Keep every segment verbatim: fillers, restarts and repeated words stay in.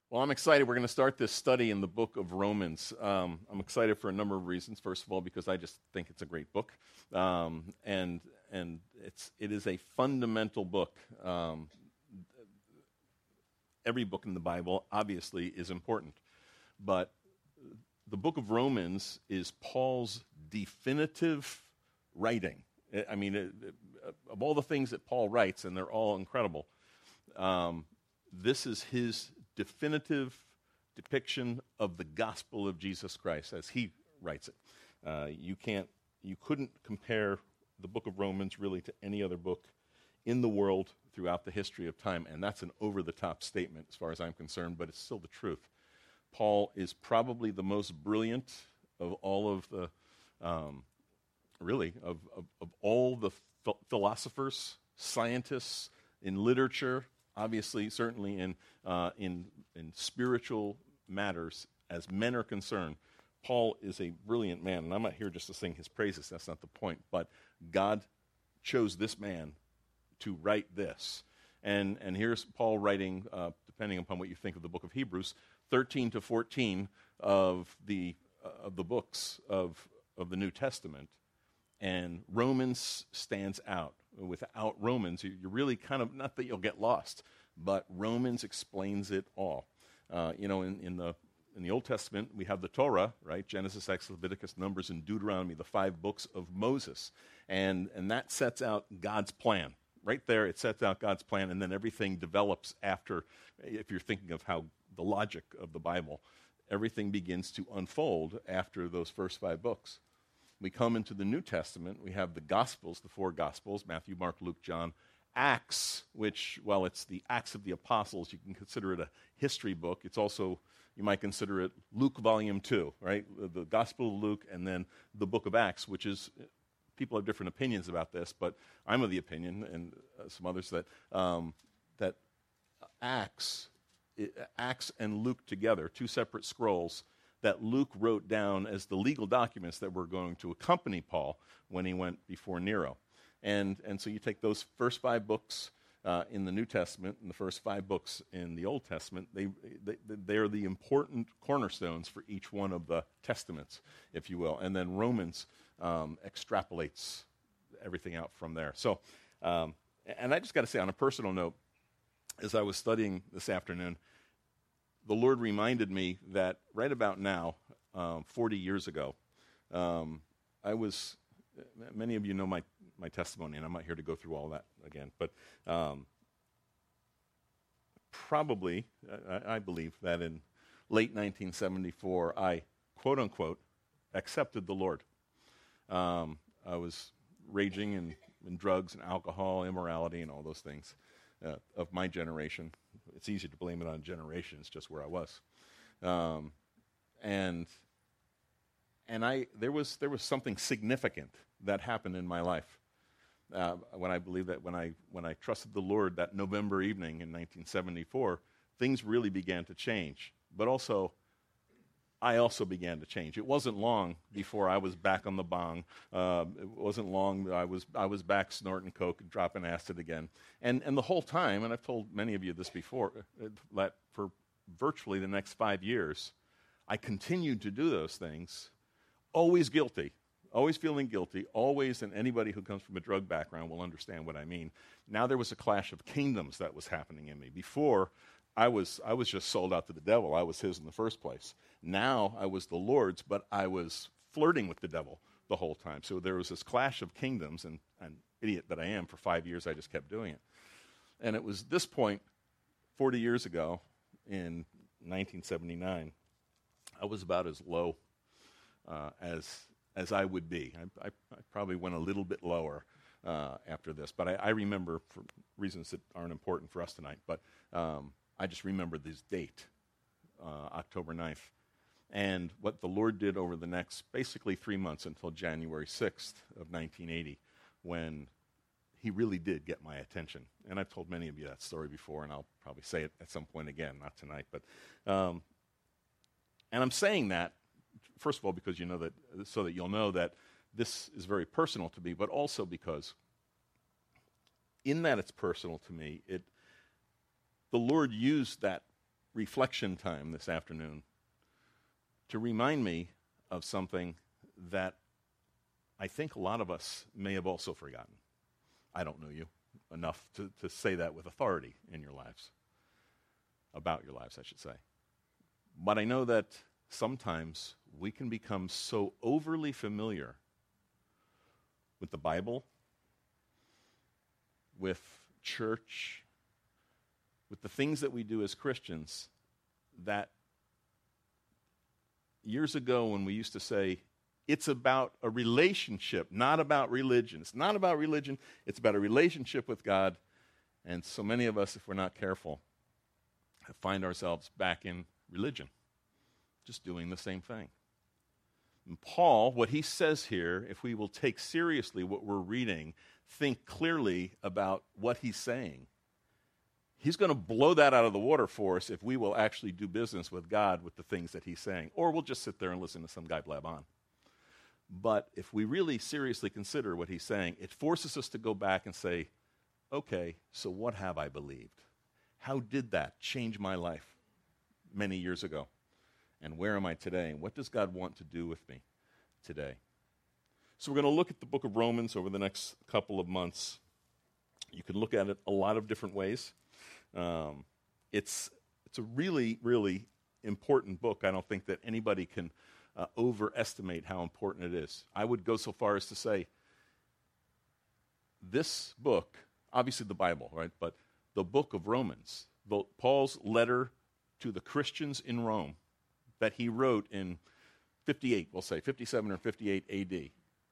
Well, I'm excited. We're going to start this study in the book of Romans. Um, I'm excited for a number of reasons. First of all, because I just think it's a great book, um, and and it's it is a fundamental book. Um, every book in the Bible, obviously, is important, but the book of Romans is Paul's definitive writing. I mean, it, it, of all the things that Paul writes, and they're all incredible, um, this is his definitive depiction of the gospel of Jesus Christ as he writes it. Uh, you can't, you couldn't compare the book of Romans really to any other book in the world throughout the history of time, and that's an over-the-top statement as far as I'm concerned, but it's still the truth. Paul is probably the most brilliant of all of the, um, really, of, of, of all the ph- philosophers, scientists, in literature, obviously, certainly in, uh, in, in spiritual matters, as men are concerned. Paul is a brilliant man, and I'm not here just to sing his praises, that's not the point, but God chose this man to write this. And, and here's Paul writing, uh, depending upon what you think of the book of Hebrews, thirteen to fourteen of the, uh, of the books of, of the New Testament, and Romans stands out. Without Romans, you, you really kind of, not that you'll get lost, but Romans explains it all. Uh, you know, in, in the in the Old Testament, we have the Torah, right? Genesis, Exodus, Leviticus, Numbers, and Deuteronomy, the five books of Moses. And, and that sets out God's plan. Right there, it sets out God's plan, and then everything develops after, if you're thinking of how the logic of the Bible, everything begins to unfold after those first five books. We come into the New Testament, we have the Gospels, the four Gospels, Matthew, Mark, Luke, John, Acts, which, well, it's the Acts of the Apostles. You can consider it a history book. It's also, you might consider it Luke Volume two, right? The Gospel of Luke, and then the book of Acts, which is, people have different opinions about this, but I'm of the opinion, and uh, some others, that um, that Acts, Acts and Luke together, two separate scrolls, that Luke wrote down as the legal documents that were going to accompany Paul when he went before Nero. And and so you take those first five books uh, in the New Testament and the first five books in the Old Testament, they, they, they're the important cornerstones for each one of the testaments, if you will. And then Romans um, extrapolates everything out from there. So, um, and I just got to say, on a personal note, as I was studying this afternoon, the Lord reminded me that right about now, um, forty years ago, um, I was, many of you know my, my testimony, and I'm not here to go through all that again, but um, probably, I, I believe that in late nineteen seventy-four, I, quote unquote, accepted the Lord. Um, I was raging in, in drugs and alcohol, immorality, and all those things uh, of my generation. It's easy to blame it on generation. It's just where I was, um, and and I there was there was something significant that happened in my life uh, when I believe that when I when I trusted the Lord that November evening in nineteen seventy-four, things really began to change. But also, I also began to change. It wasn't long before I was back on the bong. Uh, it wasn't long that I was I was back snorting coke and dropping acid again. And and the whole time, and I've told many of you this before, uh, that for virtually the next five years, I continued to do those things, always guilty, always feeling guilty, always, and anybody who comes from a drug background will understand what I mean. Now there was a clash of kingdoms that was happening in me. Before, I was I was just sold out to the devil. I was his in the first place. Now I was the Lord's, but I was flirting with the devil the whole time. So there was this clash of kingdoms, and an idiot that I am, for five years I just kept doing it. And it was this point, forty years ago, in nineteen seventy-nine, I was about as low uh, as as I would be. I, I, I probably went a little bit lower uh, after this, but I, I remember, for reasons that aren't important for us tonight, but um, I just remember this date, uh, October ninth, and what the Lord did over the next basically three months until January sixth of nineteen eighty, when he really did get my attention. And I've told many of you that story before, and I'll probably say it at some point again, not tonight. But, um, and I'm saying that, first of all, because you know that, so that you'll know that this is very personal to me, but also because in that it's personal to me, it the Lord used that reflection time this afternoon to remind me of something that I think a lot of us may have also forgotten. I don't know you enough to, to say that with authority in your lives, about your lives, I should say. But I know that sometimes we can become so overly familiar with the Bible, with church, with the things that we do as Christians, that years ago when we used to say, it's about a relationship, not about religion. It's not about religion, it's about a relationship with God. And so many of us, if we're not careful, find ourselves back in religion, just doing the same thing. And Paul, what he says here, if we will take seriously what we're reading, think clearly about what he's saying, he's going to blow that out of the water for us if we will actually do business with God with the things that he's saying. Or we'll just sit there and listen to some guy blab on. But if we really seriously consider what he's saying, it forces us to go back and say, okay, so what have I believed? How did that change my life many years ago? And where am I today? And what does God want to do with me today? So we're going to look at the book of Romans over the next couple of months. You can look at it a lot of different ways. Um, it's it's a really, really important book. I don't think that anybody can uh, overestimate how important it is. I would go so far as to say this book, obviously the Bible, right? But the book of Romans, the, Paul's letter to the Christians in Rome that he wrote in fifty-eight, we'll say, fifty-seven or fifty-eight A D,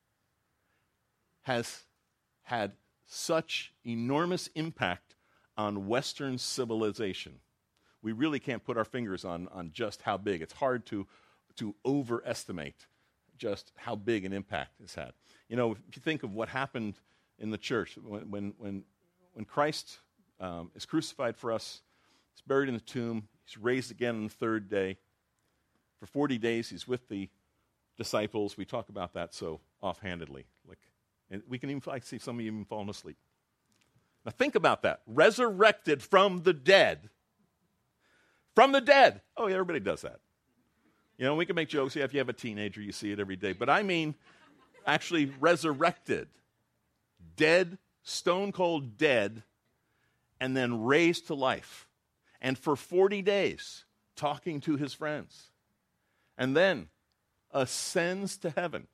has had such enormous impact on Western civilization. We really can't put our fingers on, on just how big. It's hard to, to overestimate just how big an impact it's had. You know, if you think of what happened in the church, when, when, when, when Christ um, is crucified for us, he's buried in the tomb, he's raised again on the third day. For forty days, he's with the disciples. We talk about that so offhandedly. Like, and we can even, I see some of you even falling asleep. Now think about that. Resurrected from the dead. From the dead. Oh, yeah, everybody does that. You know, we can make jokes. Yeah, if you have a teenager, you see it every day. But I mean, actually resurrected. Dead, stone cold dead, and then raised to life. And for forty days, talking to his friends. And then ascends to heaven.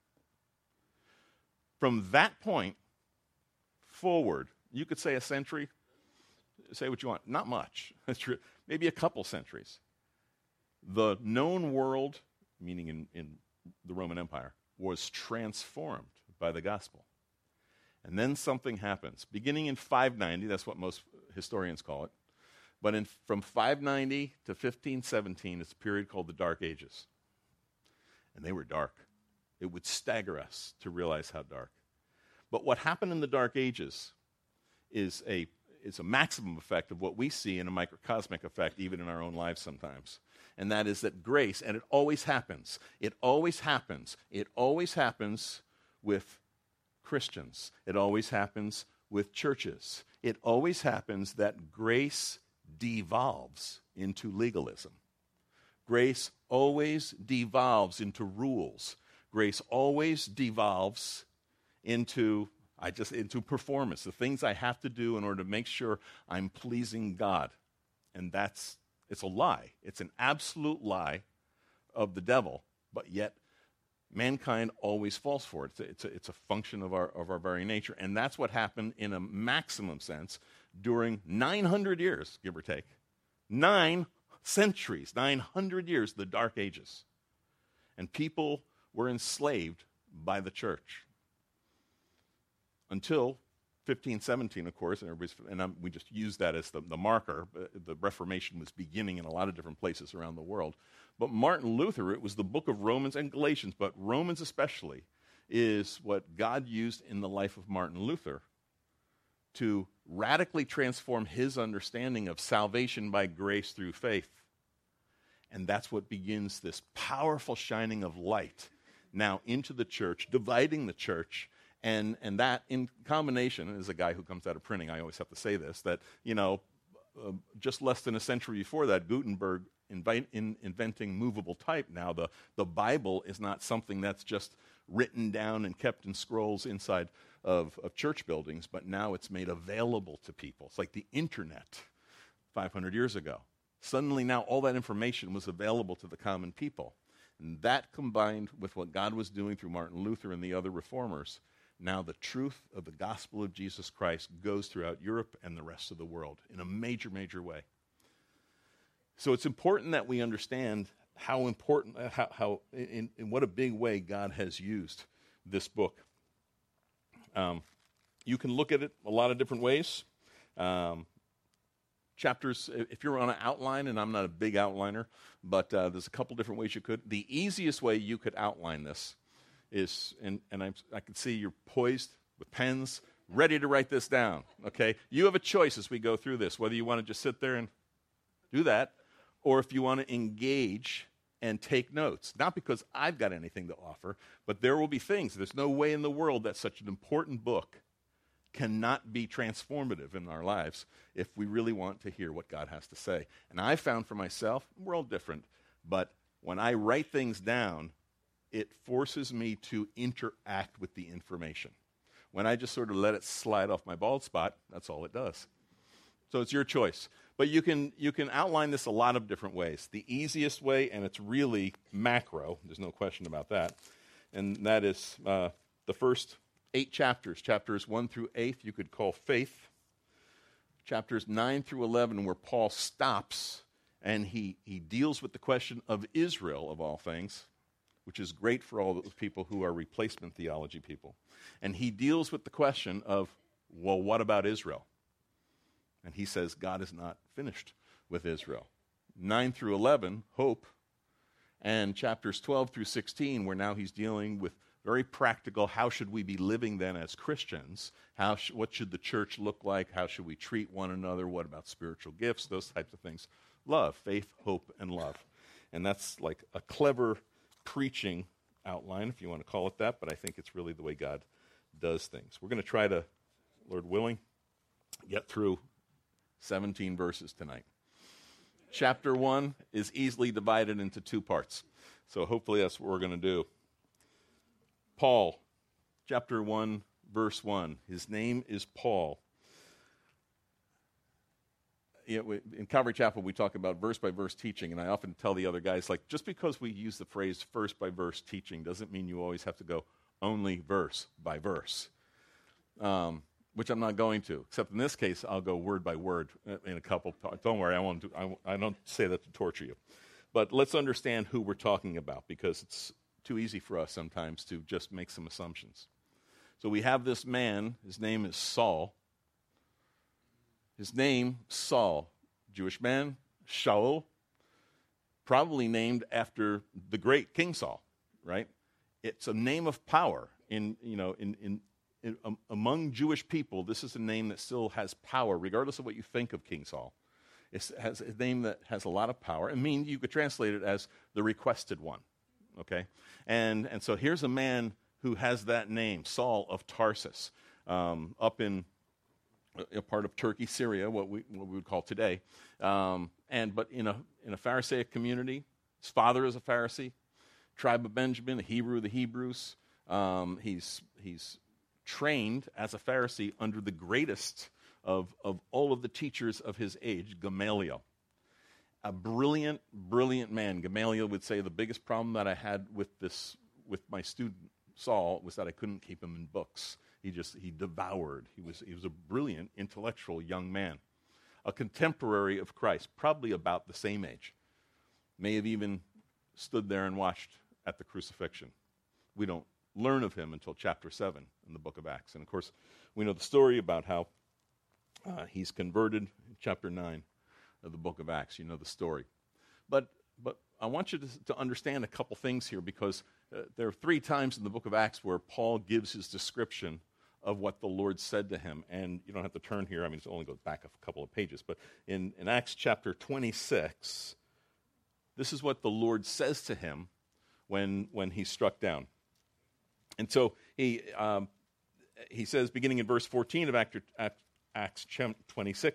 From that point forward, you could say a century, say what you want, not much. That's true. Maybe a couple centuries. The known world, meaning in, in the Roman Empire, was transformed by the gospel. And then something happens. Beginning in five ninety, that's what most historians call it, but in, from five ninety to fifteen seventeen, it's a period called the Dark Ages. And they were dark. It would stagger us to realize how dark. But what happened in the Dark Ages is a, is a maximum effect of what we see in a microcosmic effect, even in our own lives sometimes. And that is that grace, and it always happens, it always happens, it always happens with Christians. It always happens with churches. It always happens that grace devolves into legalism. Grace always devolves into rules. Grace always devolves into I just into performance, the things I have to do in order to make sure I'm pleasing God. And that's it's a lie. It's an absolute lie of the devil, but yet mankind always falls for it. It's a, it's a, it's a function of our of our very nature. And that's what happened in a maximum sense during nine hundred years, give or take. Nine centuries, nine hundred years, the Dark Ages. And people were enslaved by the church. Until fifteen seventeen, of course, and, and I'm, we just use that as the, the marker. The Reformation was beginning in a lot of different places around the world. But Martin Luther, it was the book of Romans and Galatians, but Romans especially, is what God used in the life of Martin Luther to radically transform his understanding of salvation by grace through faith. And that's what begins this powerful shining of light now into the church, dividing the church. And and that in combination, as a guy who comes out of printing, I always have to say this, that, you know, uh, just less than a century before that, Gutenberg invite, in inventing movable type. Now the, the Bible is not something that's just written down and kept in scrolls inside of, of church buildings, but now it's made available to people. It's like the internet five hundred years ago. Suddenly now all that information was available to the common people. And that combined with what God was doing through Martin Luther and the other reformers, now the truth of the gospel of Jesus Christ goes throughout Europe and the rest of the world in a major, major way. So it's important that we understand how important, how, how in, in what a big way God has used this book. Um, you can look at it a lot of different ways. Um, chapters, if you're on an outline, and I'm not a big outliner, but uh, there's a couple different ways you could. The easiest way you could outline this is, and, and I'm, I can see you're poised with pens, ready to write this down, okay? You have a choice as we go through this, whether you want to just sit there and do that, or if you want to engage and take notes. Not because I've got anything to offer, but there will be things. There's no way in the world that such an important book cannot be transformative in our lives if we really want to hear what God has to say. And I found for myself, we're all different, but when I write things down, it forces me to interact with the information. When I just sort of let it slide off my bald spot, that's all it does. So it's your choice. But you can you can outline this a lot of different ways. The easiest way, and it's really macro, there's no question about that, and that is uh, the first eight chapters. Chapters one through eight you could call faith. Chapters nine through eleven, where Paul stops and he, he deals with the question of Israel, of all things, which is great for all those people who are replacement theology people. And he deals with the question of, well, what about Israel? And he says God is not finished with Israel. nine through eleven, hope. And chapters twelve through sixteen, where now he's dealing with very practical, how should we be living then as Christians? How sh- what should the church look like? How should we treat one another? What about spiritual gifts? Those types of things. Love, faith, hope, and love. And that's like a clever preaching outline, if you want to call it that, but I think it's really the way God does things. We're going to try to, Lord willing, get through seventeen verses tonight. Chapter one is easily divided into two parts, so hopefully that's what we're going to do. Paul, chapter one, verse one. His name is Paul. You know, we, in Calvary Chapel, we talk about verse-by-verse teaching, and I often tell the other guys, like, just because we use the phrase verse-by-verse teaching doesn't mean you always have to go only verse by verse, um, which I'm not going to, except in this case, I'll go word by word in a couple. Don't worry, I won't. Do, I, I don't say that to torture you. But let's understand who we're talking about, because it's too easy for us sometimes to just make some assumptions. So we have this man, his name is Saul. His name, Saul, Jewish man, Shaul, probably named after the great King Saul, right? It's a name of power. In, you know, in, in, in um, among Jewish people, this is a name that still has power, regardless of what you think of King Saul. It has a name that has a lot of power. I mean, you could translate it as the requested one, okay? And, and so here's a man who has that name, Saul of Tarsus, um, up in a part of Turkey, Syria, what we what we would call today, um, and but in a in a Pharisaic community. His father is a Pharisee, tribe of Benjamin, the Hebrew of the Hebrews. Um, he's he's trained as a Pharisee under the greatest of of all of the teachers of his age, Gamaliel, a brilliant, brilliant man. Gamaliel would say the biggest problem that I had with this with my student Saul was that I couldn't keep him in books. He just, he devoured. He was he was a brilliant, intellectual young man. A contemporary of Christ, probably about the same age. May have even stood there and watched at the crucifixion. We don't learn of him until chapter seven in the book of Acts. And of course, we know the story about how uh, he's converted in chapter nine of the book of Acts. You know the story. But but I want you to, to understand a couple things here, because uh, there are three times in the book of Acts where Paul gives his description of what the Lord said to him. And you don't have to turn here. I mean, it only goes back a couple of pages. But in, in Acts chapter twenty-six, this is what the Lord says to him when, when he's struck down. And so he um, he says, beginning in verse fourteen of Acts twenty-six,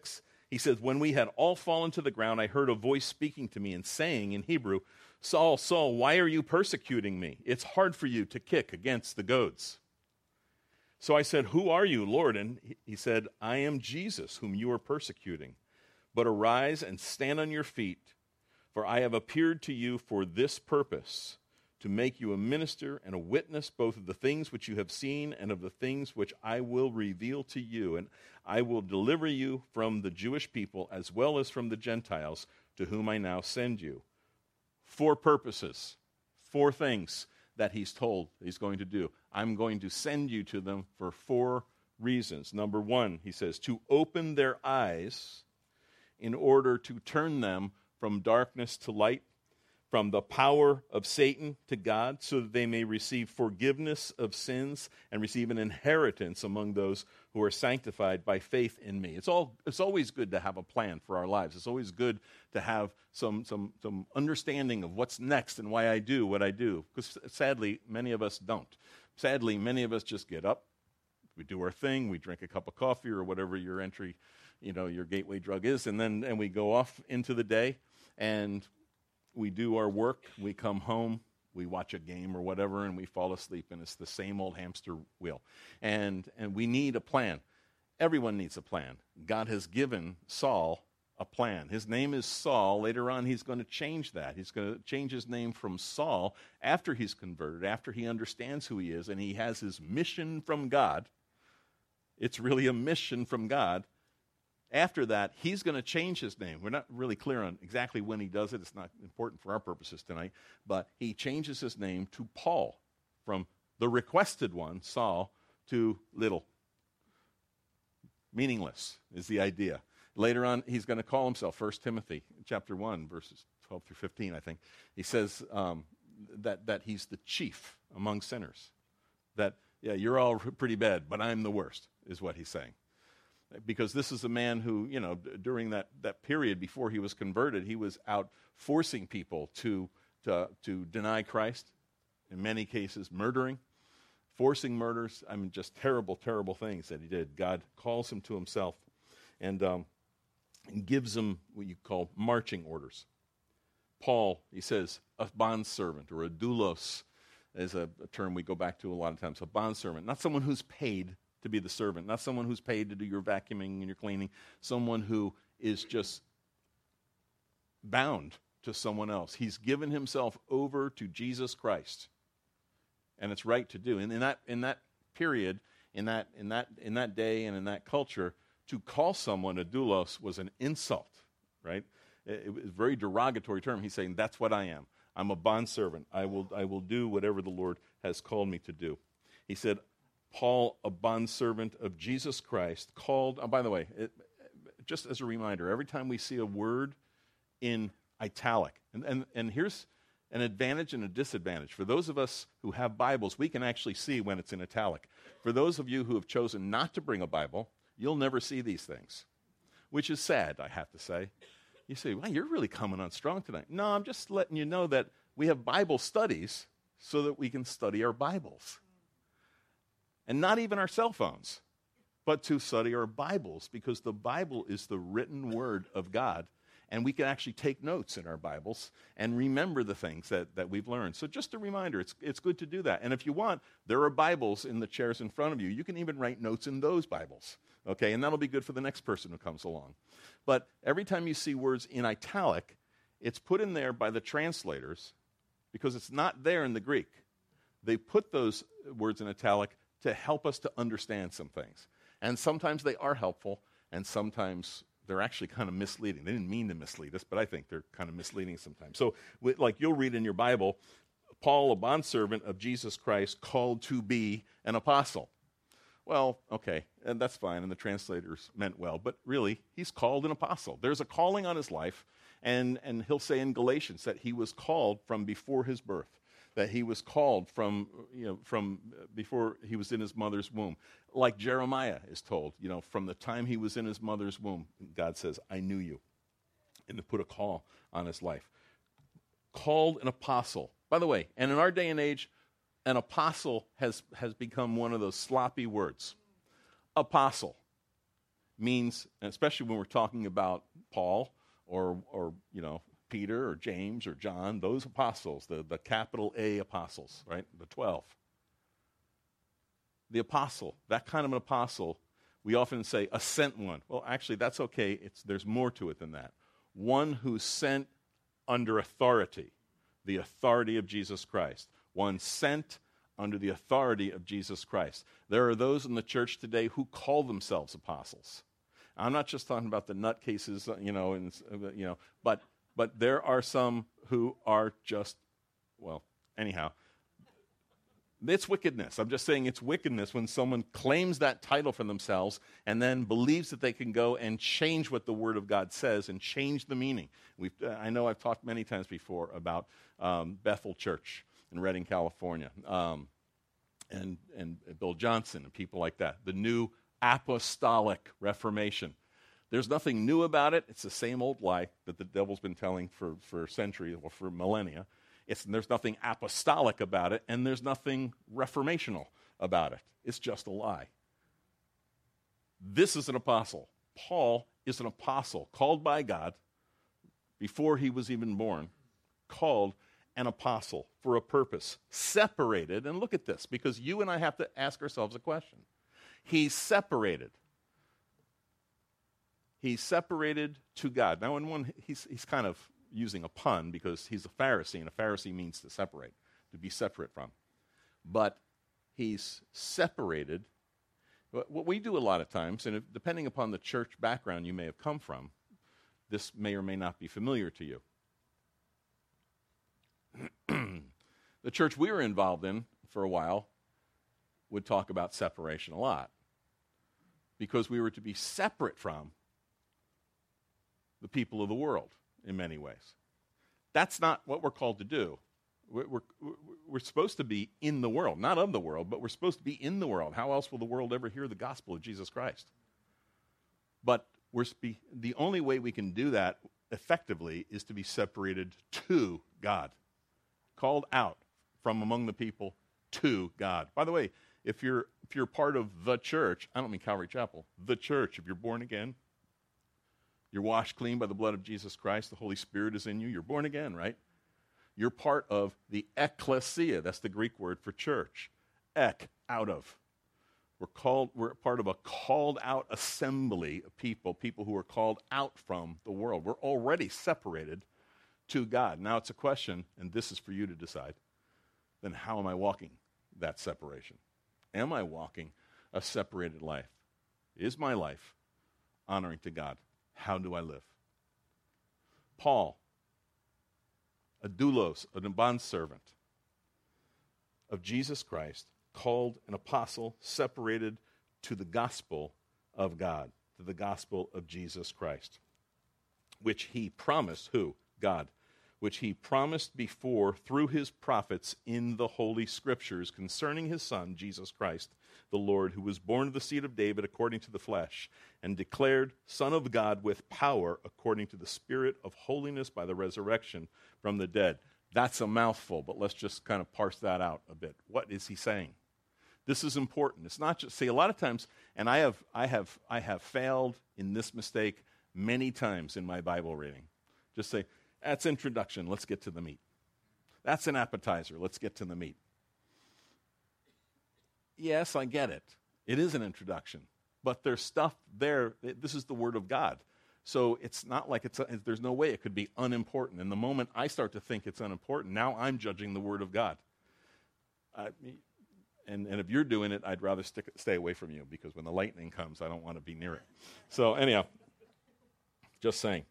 He says, when we had all fallen to the ground, I heard a voice speaking to me and saying in Hebrew, Saul, Saul, why are you persecuting me? It's hard for you to kick against the goads. So I said, who are you, Lord? And he said, I am Jesus, whom you are persecuting. But arise and stand on your feet, for I have appeared to you for this purpose, to make you a minister and a witness both of the things which you have seen and of the things which I will reveal to you. And I will deliver you from the Jewish people as well as from the Gentiles, to whom I now send you. Four purposes, four things that he's told he's going to do. I'm going to send you to them for four reasons. Number one, he says, to open their eyes in order to turn them from darkness to light, from the power of Satan to God, so that they may receive forgiveness of sins and receive an inheritance among those who are sanctified by faith in me. It's all. It's always good to have a plan for our lives. It's always good to have some some some understanding of what's next and why I do what I do. Because sadly, many of us don't. Sadly, many of us just get up, we do our thing, we drink a cup of coffee or whatever your entry, you know, your gateway drug is, and then and we go off into the day and we do our work, we come home, we watch a game or whatever, and we fall asleep, and it's the same old hamster wheel. And and we need a plan. Everyone needs a plan. God has given Saul a plan. His name is Saul. Later on, he's going to change that. He's going to change his name from Saul after he's converted, after he understands who he is, and he has his mission from God. It's really a mission from God. After that, he's going to change his name. We're not really clear on exactly when he does it. It's not important for our purposes tonight. But he changes his name to Paul, from the requested one, Saul, to little. Meaningless is the idea. Later on, he's going to call himself, First Timothy, chapter one, verses twelve through fifteen, I think. He says um, that, that he's the chief among sinners. That, yeah, you're all pretty bad, but I'm the worst, is what he's saying. Because this is a man who, you know, during that, that period before he was converted, he was out forcing people to, to, to deny Christ, in many cases murdering, forcing murders. I mean, just terrible, terrible things that he did. God calls him to himself and, um, and gives him what you call marching orders. Paul, he says, a bondservant, or a doulos is a, a term we go back to a lot of times, a bondservant, not someone who's paid to be the servant, not someone who's paid to do your vacuuming and your cleaning, someone who is just bound to someone else. He's given himself over to Jesus Christ, and it's right to do. And in that in that period, in that in that in that day, and in that culture, to call someone a doulos was an insult, right? It, it was a very derogatory term. He's saying, "That's what I am. I'm a bondservant. I will I will do whatever the Lord has called me to do." He said, Paul, a bondservant of Jesus Christ, called, oh, by the way, it, just as a reminder, every time we see a word in italic, and, and, and here's an advantage and a disadvantage. For those of us who have Bibles, we can actually see when it's in italic. For those of you who have chosen not to bring a Bible, you'll never see these things, which is sad, I have to say. You say, well, you're really coming on strong tonight. No, I'm just letting you know that we have Bible studies so that we can study our Bibles. And not even our cell phones, but to study our Bibles, because the Bible is the written word of God, and we can actually take notes in our Bibles and remember the things that, that we've learned. So just a reminder, it's, it's good to do that. And if you want, there are Bibles in the chairs in front of you. You can even write notes in those Bibles, okay? And that'll be good for the next person who comes along. But every time you see words in italic, it's put in there by the translators because it's not there in the Greek. They put those words in italic to help us to understand some things. And sometimes they are helpful, and sometimes they're actually kind of misleading. They didn't mean to mislead us, but I think they're kind of misleading sometimes. So, like you'll read in your Bible, Paul, a bondservant of Jesus Christ, called to be an apostle. Well, okay, and that's fine, and the translators meant well, but really, he's called an apostle. There's a calling on his life, and, and he'll say in Galatians that he was called from before his birth. That he was called from, you know, from before he was in his mother's womb. Like Jeremiah is told, you know, from the time he was in his mother's womb, God says, I knew you, and to put a call on his life. Called an apostle. By the way, and in our day and age, an apostle has, has become one of those sloppy words. Apostle. means, especially when we're talking about Paul or, or you know, Peter or James or John, those apostles, the, the capital A apostles, right, the twelve. The apostle, that kind of an apostle, we often say a sent one. Well, actually, that's okay. It's, there's more to it than that. One who's sent under authority, the authority of Jesus Christ. One sent under the authority of Jesus Christ. There are those in the church today who call themselves apostles. I'm not just talking about the nutcases, you know, and you know, but but there are some who are just, well, anyhow, it's wickedness. I'm just saying it's wickedness when someone claims that title for themselves and then believes that they can go and change what the Word of God says and change the meaning. We've, uh, I know I've talked many times before about um, Bethel Church in Redding, California, um, and, and Bill Johnson and people like that. The new apostolic reformation. There's nothing new about it. It's the same old lie that the devil's been telling for, for centuries, or for millennia. It's, there's nothing apostolic about it, and there's nothing reformational about it. It's just a lie. This is an apostle. Paul is an apostle called by God before he was even born, called an apostle for a purpose, separated. And look at this, because you and I have to ask ourselves a question. He's separated. He's separated to God. Now, in one, he's, he's kind of using a pun because he's a Pharisee, and a Pharisee means to separate, to be separate from. But he's separated. What we do a lot of times, and if, depending upon the church background you may have come from, this may or may not be familiar to you. The church we were involved in for a while would talk about separation a lot because we were to be separate from the people of the world in many ways. That's not what we're called to do. We're, we're, we're supposed to be in the world, not of the world, but we're supposed to be in the world. How else will the world ever hear the gospel of Jesus Christ? But we're spe- the only way we can do that effectively is to be separated to God, called out from among the people to God. By the way, if you're if you're part of the church, I don't mean Calvary Chapel, the church, if you're born again, you're washed clean by the blood of Jesus Christ, the Holy Spirit is in you, you're born again, right? You're part of the ecclesia. That's the Greek word for church. Ek, out of. We're called. We're part of a called out assembly of people, people who are called out from the world. We're already separated to God. Now it's a question, and this is for you to decide, then how am I walking that separation? Am I walking a separated life? Is my life honoring to God? How do I live? Paul, a doulos, a bondservant of Jesus Christ, called an apostle, separated to the gospel of God, to the gospel of Jesus Christ, which he promised, who? God, which he promised before through his prophets in the Holy Scriptures concerning his Son, Jesus Christ, the Lord, who was born of the seed of David according to the flesh, and declared Son of God with power according to the Spirit of holiness by the resurrection from the dead. That's a mouthful, but let's just kind of parse that out a bit. What is he saying? This is important. It's not just, see, a lot of times, and I have, I have, I have failed in this mistake many times in my Bible reading. Just say, that's introduction, let's get to the meat. That's an appetizer, let's get to the meat. Yes, I get it. It is an introduction. But there's stuff there. This is the Word of God. So it's not like it's, a, there's no way it could be unimportant. And the moment I start to think it's unimportant, now I'm judging the Word of God. I, and, and if you're doing it, I'd rather stick, stay away from you, because when the lightning comes, I don't want to be near it. So anyhow, just saying.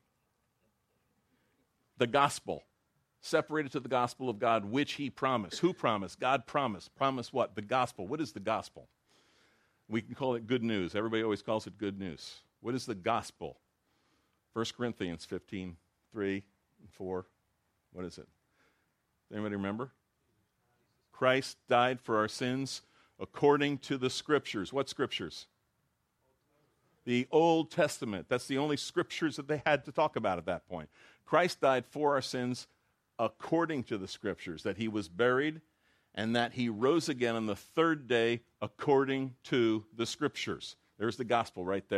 The gospel, separated to the gospel of God, which he promised. Who promised? God promised. Promised what? The gospel. What is the gospel? We can call it good news. Everybody always calls it good news. What is the gospel? First Corinthians fifteen, three and four. What is it? Does anybody remember? Christ died for our sins according to the Scriptures. What Scriptures? The Old Testament. That's the only Scriptures that they had to talk about at that point. Christ died for our sins according to the Scriptures, that he was buried and that he rose again on the third day according to the Scriptures. There's the gospel right there.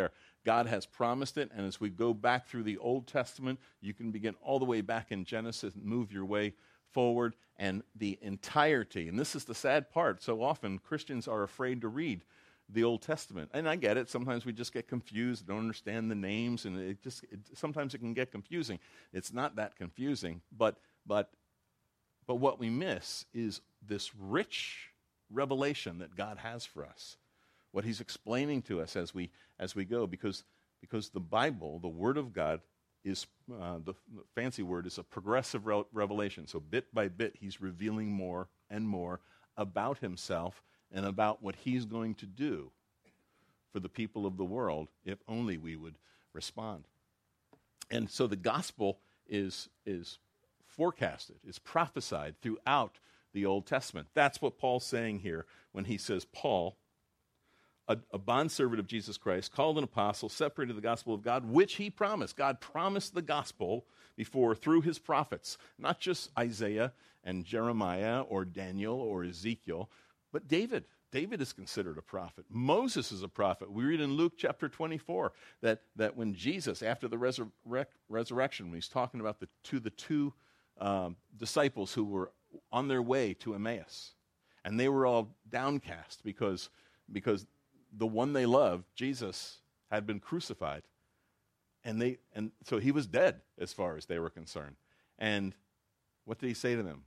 God has promised it, and as we go back through the Old Testament, you can begin all the way back in Genesis and move your way forward, and the entirety, and this is the sad part, so often Christians are afraid to read the Old Testament. And I get it, sometimes we just get confused, don't understand the names, and it just it, sometimes it can get confusing. It's not that confusing, but but but what we miss is this rich revelation that God has for us, what he's explaining to us as we as we go, because because the Bible, the Word of God, is uh, the, the fancy word is a progressive re- revelation. So bit by bit, he's revealing more and more about himself and about what he's going to do for the people of the world, if only we would respond. And so the gospel is is forecasted, is prophesied throughout the Old Testament. That's what Paul's saying here when he says, Paul, a, a bondservant of Jesus Christ, called an apostle, separated the gospel of God, which he promised. God promised the gospel before through his prophets, not just Isaiah and Jeremiah or Daniel or Ezekiel, but David. David is considered a prophet. Moses is a prophet. We read in Luke chapter twenty-four that, that when Jesus, after the resurrec- resurrection, when he's talking about the to the two um, disciples who were on their way to Emmaus, and they were all downcast because, because the one they loved, Jesus, had been crucified. And they and so he was dead as far as they were concerned. And what did he say to them?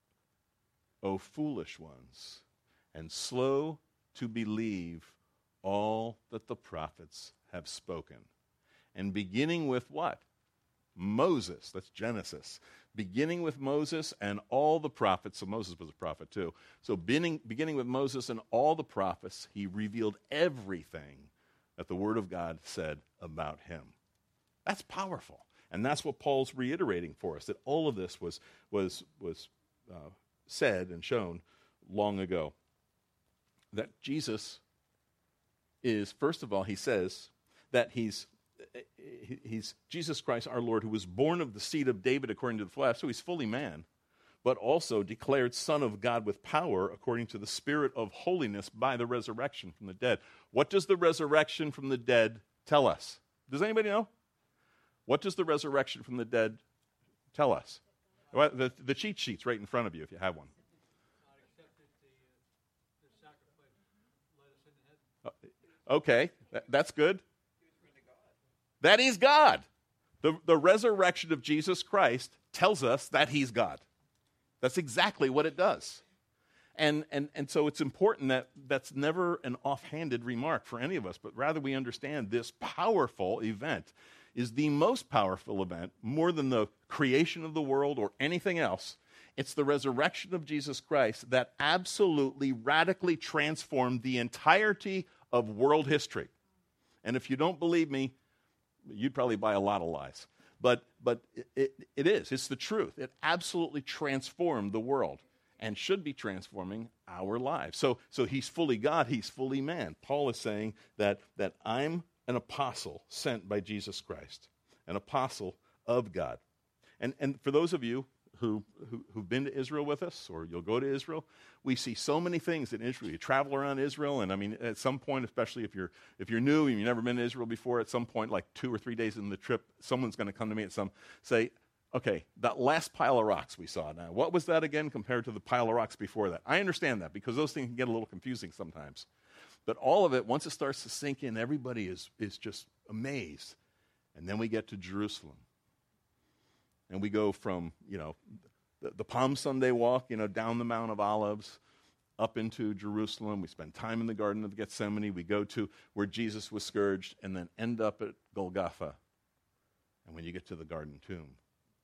O foolish ones, and slow to believe all that the prophets have spoken. And beginning with what? Moses, that's Genesis. Beginning with Moses and all the prophets, so Moses was a prophet too. So beginning, beginning with Moses and all the prophets, he revealed everything that the Word of God said about him. That's powerful. And that's what Paul's reiterating for us, that all of this was, was, was uh, said and shown long ago. That Jesus is, first of all, he says that he's he's Jesus Christ our Lord, who was born of the seed of David according to the flesh, so he's fully man, but also declared Son of God with power according to the Spirit of holiness by the resurrection from the dead. What does the resurrection from the dead tell us? Does anybody know? What does the resurrection from the dead tell us? Well, the, the cheat sheet's right in front of you if you have one. Okay, that, that's good. That he's God. The, the resurrection of Jesus Christ tells us that he's God. That's exactly what it does. And, and, and so it's important that that's never an offhanded remark for any of us, but rather we understand this powerful event is the most powerful event, more than the creation of the world or anything else. It's the resurrection of Jesus Christ that absolutely, radically transformed the entirety of world history. And if you don't believe me, you'd probably buy a lot of lies. But but it, it, it is. It's the truth. It absolutely transformed the world and should be transforming our lives. So so he's fully God, he's fully man. Paul is saying that, that I'm an apostle sent by Jesus Christ, an apostle of God. And and for those of you Who, who, who've been to Israel with us, or you'll go to Israel, we see so many things in Israel. You travel around Israel, and I mean, at some point, especially if you're if you're new and you've never been to Israel before, at some point, like two or three days in the trip, someone's going to come to me and some say, okay, that last pile of rocks we saw now, what was that again compared to the pile of rocks before that? I understand that, because those things can get a little confusing sometimes. But all of it, once it starts to sink in, everybody is is just amazed. And then we get to Jerusalem. And we go from, you know, the, the Palm Sunday walk, you know, down the Mount of Olives, up into Jerusalem. We spend time in the Garden of Gethsemane. We go to where Jesus was scourged and then end up at Golgotha. And when you get to the garden tomb,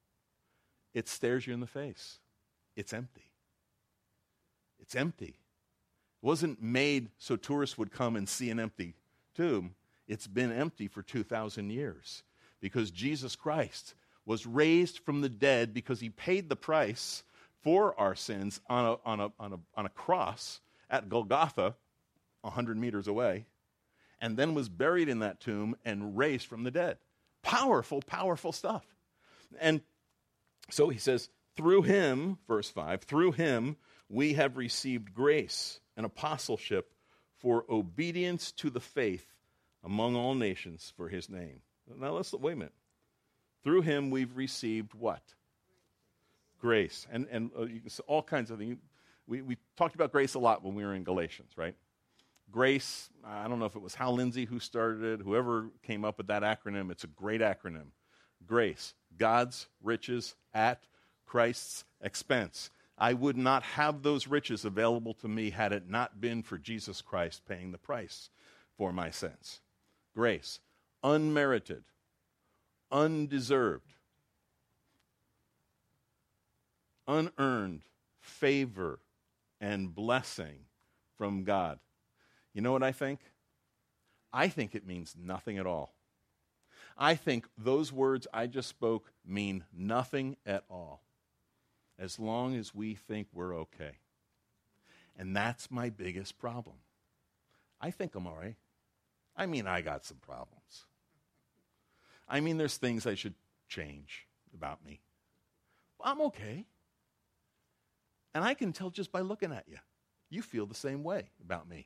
it stares you in the face. It's empty. It's empty. It wasn't made so tourists would come and see an empty tomb. It's been empty for two thousand years because Jesus Christ was raised from the dead because he paid the price for our sins on a, on a, on a, on a cross at Golgotha, one hundred meters away, and then was buried in that tomb and raised from the dead. Powerful, powerful stuff. And so he says, through him, verse five, through him we have received grace and apostleship for obedience to the faith among all nations for his name. Now let's, wait a minute. Through him we've received what? Grace. And and uh, you can see all kinds of things. We, we talked about grace a lot when we were in Galatians, right? Grace, I don't know if it was Hal Lindsey who started it, whoever came up with that acronym. It's a great acronym. Grace, God's riches at Christ's expense. I would not have those riches available to me had it not been for Jesus Christ paying the price for my sins. Grace, unmerited, undeserved, unearned favor and blessing from God. You know what I think? I think it means nothing at all. I think those words I just spoke mean nothing at all, as long as we think we're okay. And that's my biggest problem. I think I'm all right. I mean, I got some problems. I mean, there's things I should change about me. Well, I'm okay. And I can tell just by looking at you. You feel the same way about me.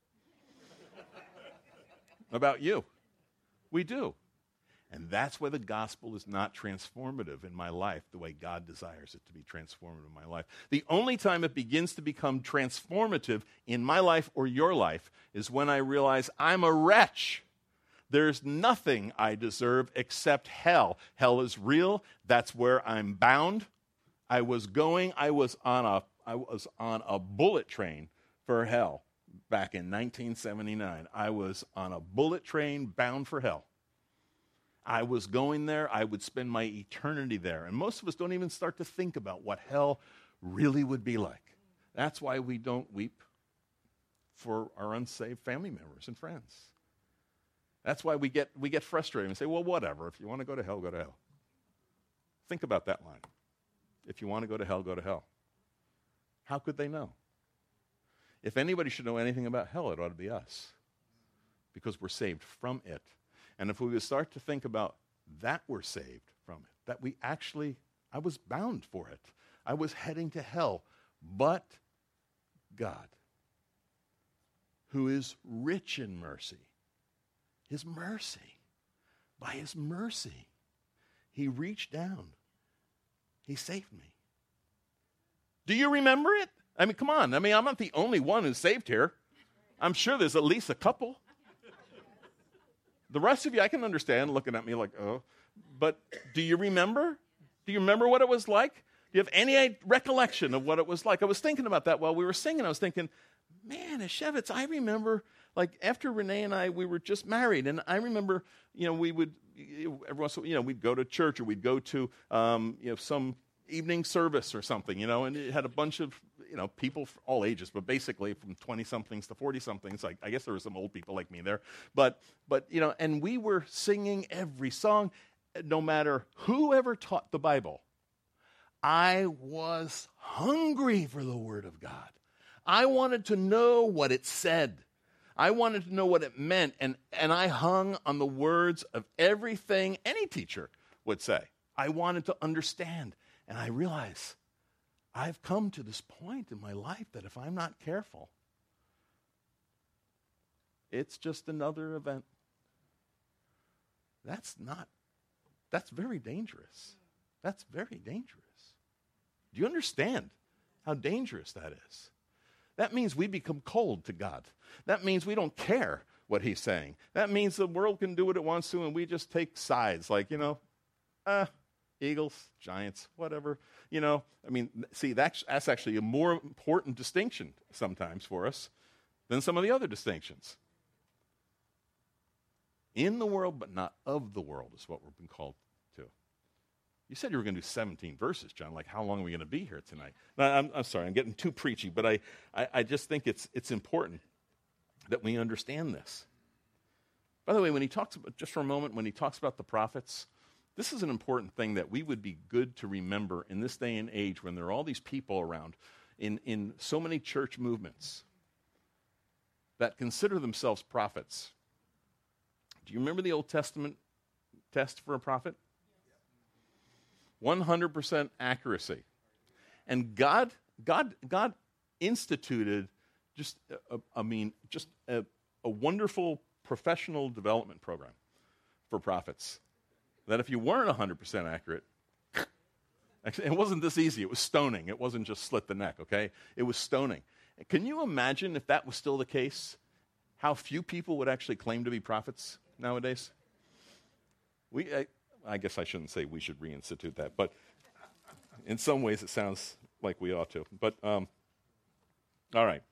About you. We do. And that's why the gospel is not transformative in my life the way God desires it to be transformative in my life. The only time it begins to become transformative in my life or your life is when I realize I'm a wretch. There's nothing I deserve except hell. Hell is real. That's where I'm bound. I was going, I was on a, I was on a bullet train for hell back in nineteen seventy-nine. I was on a bullet train bound for hell. I was going there. I would spend my eternity there. And most of us don't even start to think about what hell really would be like. That's why we don't weep for our unsaved family members and friends. That's why we get we get frustrated and say, well, whatever. If you want to go to hell, go to hell. Think about that line. If you want to go to hell, go to hell. How could they know? If anybody should know anything about hell, it ought to be us, because we're saved from it. And if we would start to think about that we're saved from it, that we actually, I was bound for it. I was heading to hell. But God, who is rich in mercy, his mercy, by his mercy, he reached down. He saved me. Do you remember it? I mean, come on. I mean, I'm not the only one who's saved here. I'm sure there's at least a couple. The rest of you, I can understand looking at me like, oh. But do you remember? Do you remember what it was like? Do you have any recollection of what it was like? I was thinking about that while we were singing. I was thinking, man, Ashevitz, I remember, like, after Renee and I, we were just married. And I remember, you know, we would, every once in a while, you know, we'd go to church or we'd go to, um, you know, some evening service or something, you know, and it had a bunch of, you know, people for all ages, but basically from twenty-somethings to forty-somethings. Like, I guess there were some old people like me there. But, but you know, and we were singing every song, no matter whoever taught the Bible. I was hungry for the Word of God. I wanted to know what it said. I wanted to know what it meant, and, and I hung on the words of everything any teacher would say. I wanted to understand. And I realize I've come to this point in my life that if I'm not careful, it's just another event. That's not, that's very dangerous. That's very dangerous. Do you understand how dangerous that is? That means we become cold to God. That means we don't care what he's saying. That means the world can do what it wants to and we just take sides like, you know, uh, Eagles, Giants, whatever. You know, I mean, see, that's, that's actually a more important distinction sometimes for us than some of the other distinctions. In the world, but not of the world is what we've been called to. You said you were going to do seventeen verses, John. Like, how long are we going to be here tonight? No, I'm, I'm sorry, I'm getting too preachy, but I, I, I just think it's it's important that we understand this. By the way, when he talks about, just for a moment, when he talks about the prophets, this is an important thing that we would be good to remember in this day and age when there are all these people around in, in so many church movements that consider themselves prophets. Do you remember the Old Testament test for a prophet? one hundred percent accuracy. And God, God, God instituted just, a, I mean, just a, a wonderful professional development program for prophets. That if you weren't one hundred percent accurate, actually, it wasn't this easy. It was stoning. It wasn't just slit the neck, okay? It was stoning. Can you imagine if that was still the case, how few people would actually claim to be prophets nowadays? We, I, I guess I shouldn't say we should reinstitute that, but in some ways it sounds like we ought to. But, um, all right.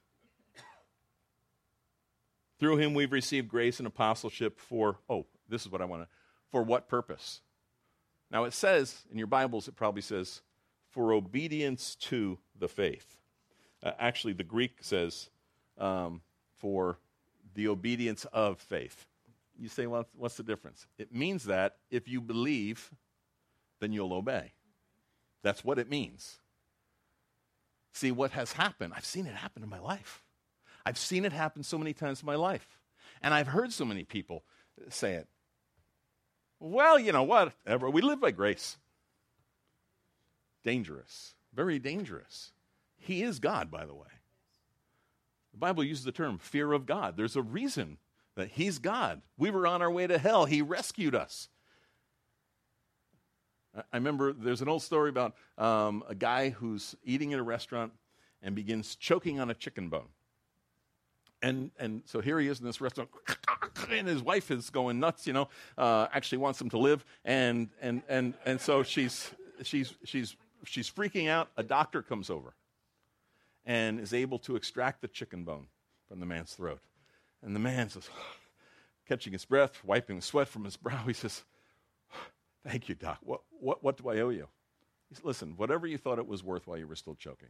Through him we've received grace and apostleship for, oh, this is what I want to, for what purpose? Now it says, in your Bibles it probably says, for obedience to the faith. Uh, actually, the Greek says, um, for the obedience of faith. You say, well, what's the difference? It means that if you believe, then you'll obey. That's what it means. See, what has happened, I've seen it happen in my life. I've seen it happen so many times in my life. And I've heard so many people say it. Well, you know what? We live by grace. Dangerous. Very dangerous. He is God, by the way. The Bible uses the term fear of God. There's a reason that he's God. We were on our way to hell. He rescued us. I remember there's an old story about um, a guy who's eating at a restaurant and begins choking on a chicken bone. And and so here he is in this restaurant, and his wife is going nuts, you know, uh, actually wants him to live, and and and and so she's she's she's she's freaking out. A doctor comes over and is able to extract the chicken bone from the man's throat. And the man says, catching his breath, wiping the sweat from his brow, he says, "Thank you, doc. What what what do I owe you?" He said, "Listen, whatever you thought it was worth while you were still choking."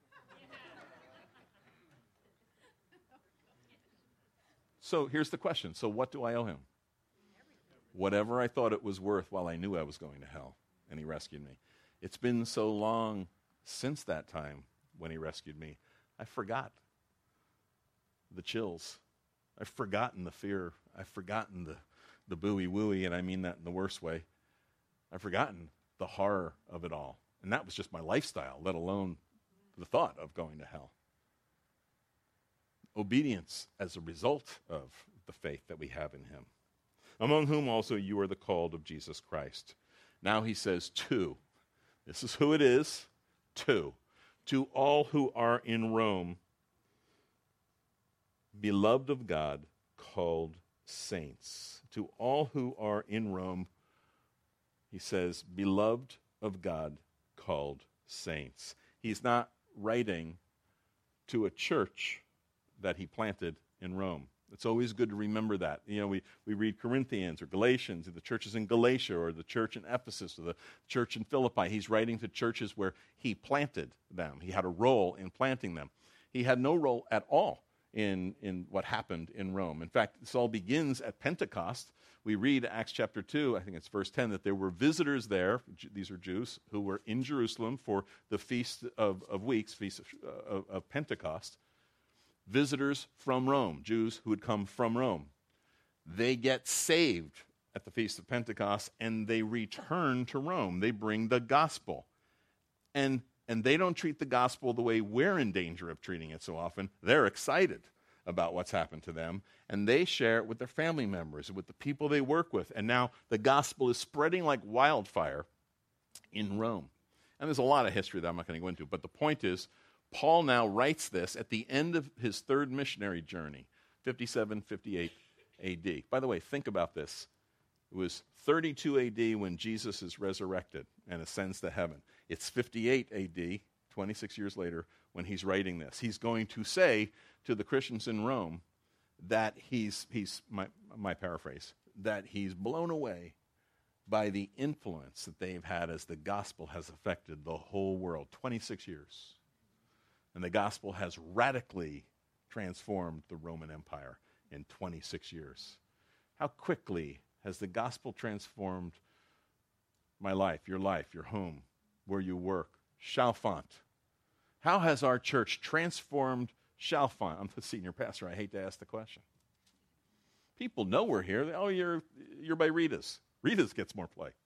So here's the question. So what do I owe him? Whatever I thought it was worth while I knew I was going to hell, and he rescued me. It's been so long since that time when he rescued me, I forgot the chills. I've forgotten the fear. I've forgotten the, the booey-wooey, and I mean that in the worst way. I've forgotten the horror of it all. And that was just my lifestyle, let alone the thought of going to hell. Obedience as a result of the faith that we have in him. Among whom also you are the called of Jesus Christ. Now he says, to. This is who it is. To. To all who are in Rome, beloved of God, called saints. To all who are in Rome, he says, beloved of God, called saints. He's not writing to a church that he planted in Rome. It's always good to remember that. You know, we, we read Corinthians or Galatians, or the churches in Galatia, or the church in Ephesus, or the church in Philippi. He's writing to churches where he planted them. He had a role in planting them. He had no role at all in, in what happened in Rome. In fact, this all begins at Pentecost. We read Acts chapter two, I think it's verse ten, that there were visitors there, these are Jews, who were in Jerusalem for the Feast of, of Weeks, Feast of, uh, of, of Pentecost. Visitors from Rome, Jews who had come from Rome. They get saved at the Feast of Pentecost, and they return to Rome. They bring the gospel. And, and they don't treat the gospel the way we're in danger of treating it so often. They're excited about what's happened to them, and they share it with their family members, with the people they work with. And now the gospel is spreading like wildfire in Rome. And there's a lot of history that I'm not going to go into, but the point is, Paul now writes this at the end of his third missionary journey, fifty-seven, fifty-eight A D. By the way, think about this. It was thirty-two A D when Jesus is resurrected and ascends to heaven. It's fifty-eight A D, twenty-six years later, when he's writing this. He's going to say to the Christians in Rome that he's, he's my, my paraphrase, that he's blown away by the influence that they've had as the gospel has affected the whole world. twenty-six years. And the gospel has radically transformed the Roman Empire in twenty-six years. How quickly has the gospel transformed my life, your life, your home, where you work? Chalfont. How has our church transformed Chalfont? I'm the senior pastor. I hate to ask the question. People know we're here. Oh, you're, you're by Rita's. Rita's gets more play.